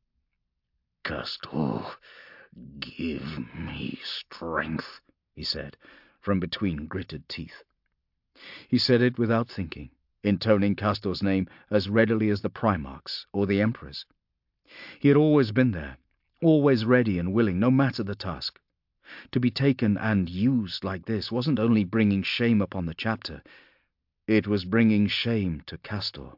"Castor, give me strength," he said, from between gritted teeth. He said it without thinking, intoning Castor's name as readily as the Primarch's or the Emperor's. He had always been there, always ready and willing, no matter the task. To be taken and used like this wasn't only bringing shame upon the chapter, it was bringing shame to Castor.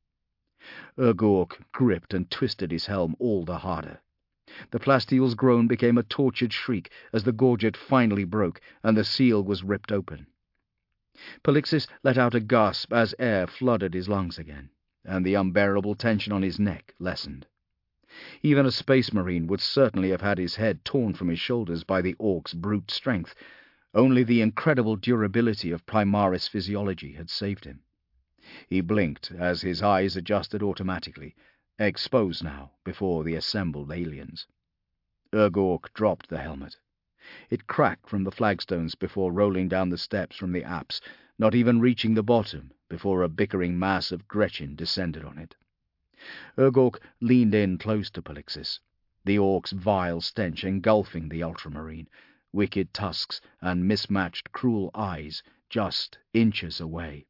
Urgork gripped and twisted his helm all the harder. The Plasteel's groan became a tortured shriek as the gorget finally broke and the seal was ripped open. Polixis let out a gasp as air flooded his lungs again, and the unbearable tension on his neck lessened. Even a space marine would certainly have had his head torn from his shoulders by the orc's brute strength. Only the incredible durability of Primaris physiology had saved him. He blinked as his eyes adjusted automatically, exposed now before the assembled aliens. Urgork dropped the helmet. It cracked from the flagstones before rolling down the steps from the apse, not even reaching the bottom before a bickering mass of Gretchen descended on it. Urgork leaned in close to Polixis, the orc's vile stench engulfing the ultramarine, wicked tusks and mismatched cruel eyes just inches away.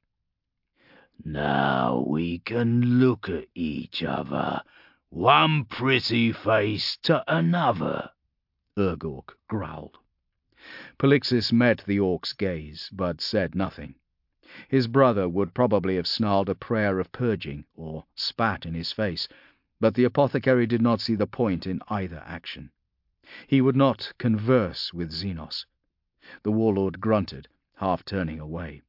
"Now we can look at each other, one pretty face to another," Urgork growled. Polixis met the orc's gaze, but said nothing. His brother would probably have snarled a prayer of purging, or spat in his face, but the apothecary did not see the point in either action. He would not converse with Xenos. The warlord grunted, half turning away.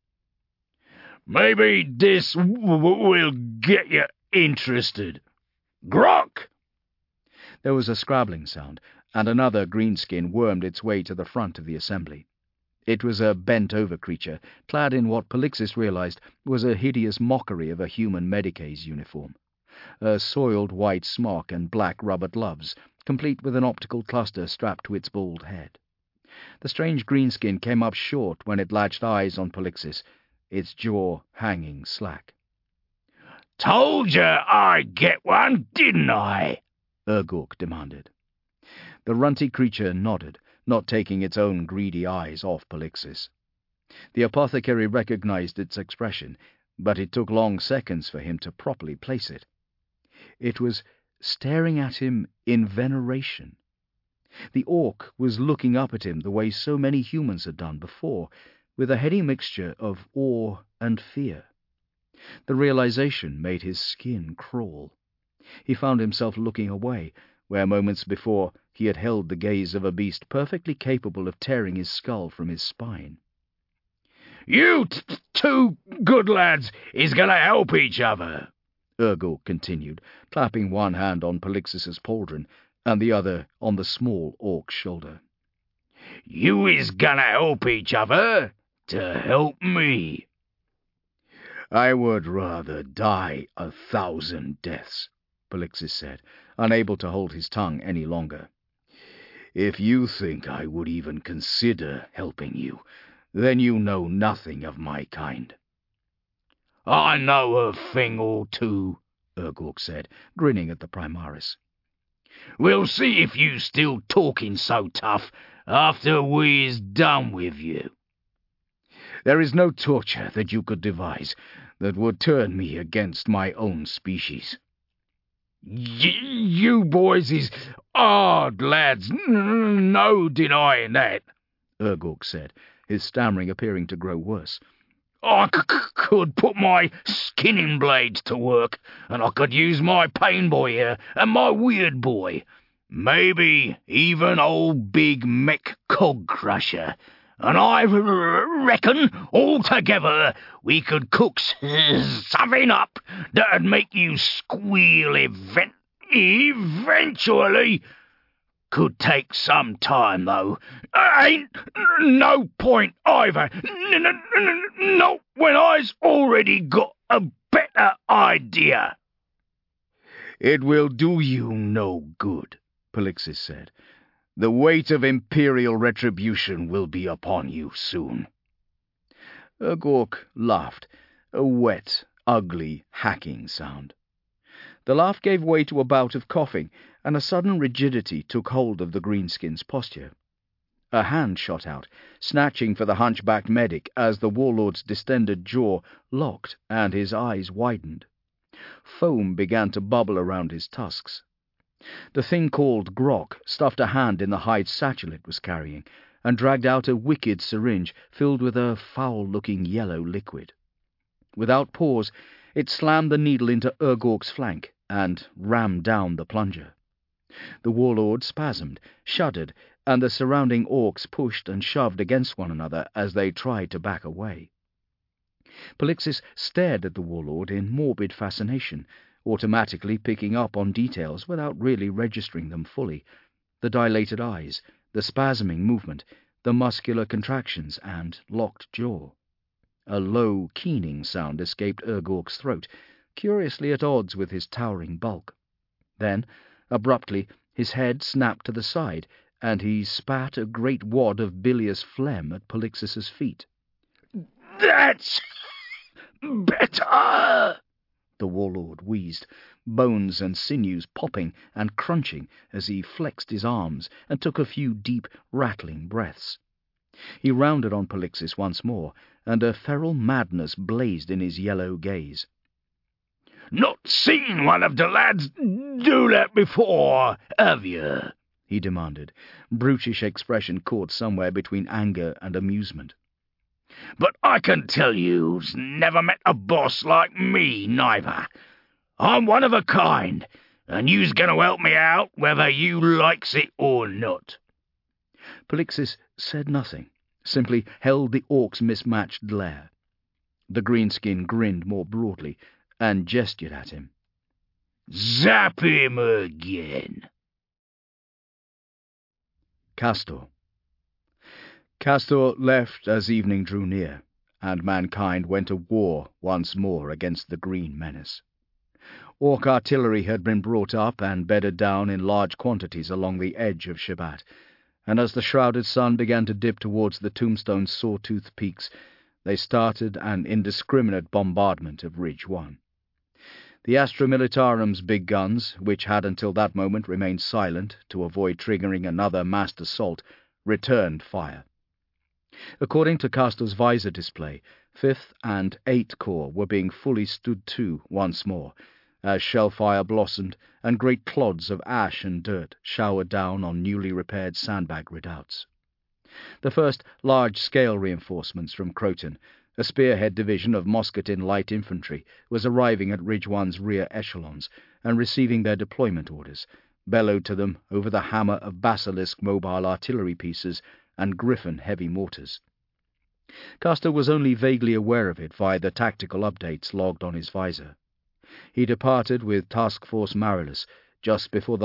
"Maybe this will get you interested. Grok!" There was a scrabbling sound, and another greenskin wormed its way to the front of the assembly. It was a bent-over creature, clad in what Polixis realized was a hideous mockery of a human Medicae's uniform. A soiled white smock and black rubber gloves, complete with an optical cluster strapped to its bald head. The strange greenskin came up short when it latched eyes on Polixis, its jaw hanging slack. "Told you I'd get one, didn't I?" Urgork demanded. The runty creature nodded, not taking its own greedy eyes off Polixis. The apothecary recognized its expression, but it took long seconds for him to properly place it. It was staring at him in veneration. The orc was looking up at him the way so many humans had done before, with a heady mixture of awe and fear. The realization made his skin crawl. He found himself looking away, where moments before he had held the gaze of a beast perfectly capable of tearing his skull from his spine. "You two good lads is going to help each other," Urgork continued, clapping one hand on Polixis's pauldron and the other on the small orc's shoulder. "You is going to help each other to help me." "I would rather die 1,000 deaths," Polixis said, unable to hold his tongue any longer. "If you think I would even consider helping you, Then you know nothing of my kind." "I know a thing or two," Urgork said, grinning at the Primaris. "We'll see if you still talking so tough after we's done with you." "There is no torture that you could devise that would turn me against my own species." You boys is hard lads, no denying that," Urgork said, his stammering appearing to grow worse. "I could put my skinning blades to work, and I could use my pain boy here and my weird boy, maybe even old Big Mech Cog Crusher, and I reckon altogether we could cook something up that'd make you squeal eventually. Could take some time, though. Ain't no point either. Not when I's already got a better idea." "It will do you no good," Polixis said. "The weight of imperial retribution will be upon you soon." Urgork laughed, a wet, ugly, hacking sound. The laugh gave way to a bout of coughing, and a sudden rigidity took hold of the greenskin's posture. A hand shot out, snatching for the hunchbacked medic as the warlord's distended jaw locked and his eyes widened. Foam began to bubble around his tusks. The thing called Grok stuffed a hand in the hide satchel it was carrying, and dragged out a wicked syringe filled with a foul-looking yellow liquid. Without pause, it slammed the needle into Urgork's flank and rammed down the plunger. The warlord spasmed, shuddered, and the surrounding orcs pushed and shoved against one another as they tried to back away. Polixis stared at the warlord in morbid fascination, automatically picking up on details without really registering them fully: the dilated eyes, the spasming movement, the muscular contractions and locked jaw. A low, keening sound escaped Urgork's throat, curiously at odds with his towering bulk. Then, abruptly, his head snapped to the side, and he spat a great wad of bilious phlegm at Polixis's feet. "That's better," the warlord wheezed, bones and sinews popping and crunching as he flexed his arms and took a few deep, rattling breaths. He rounded on Polixis once more, and a feral madness blazed in his yellow gaze. "Not seen one of the lads do that before, have you?" he demanded, brutish expression caught somewhere between anger and amusement. "But I can tell you's never met a boss like me, neither. I'm one of a kind, and you's going to help me out whether you likes it or not." Polixis said nothing, simply held the orc's mismatched glare. The greenskin grinned more broadly and gestured at him. "Zap him again." Castor. Castor left as evening drew near, and mankind went to war once more against the green menace. Orc artillery had been brought up and bedded down in large quantities along the edge of Shabbat, and as the shrouded sun began to dip towards the tombstone's sawtooth peaks, they started an indiscriminate bombardment of Ridge 1. The Astra Militarum's big guns, which had until that moment remained silent to avoid triggering another massed assault, returned fire. According to Castor's visor display, 5th and 8th Corps were being fully stood to once more, as shellfire blossomed and great clods of ash and dirt showered down on newly repaired sandbag redoubts. The first large-scale reinforcements from Croton, a spearhead division of Moscotin light infantry, was arriving at Ridge 1's rear echelons and receiving their deployment orders, bellowed to them over the hammer of Basilisk mobile artillery pieces and Griffin heavy mortars. Castor was only vaguely aware of it via the tactical updates logged on his visor. He departed with Task Force Marilus just before the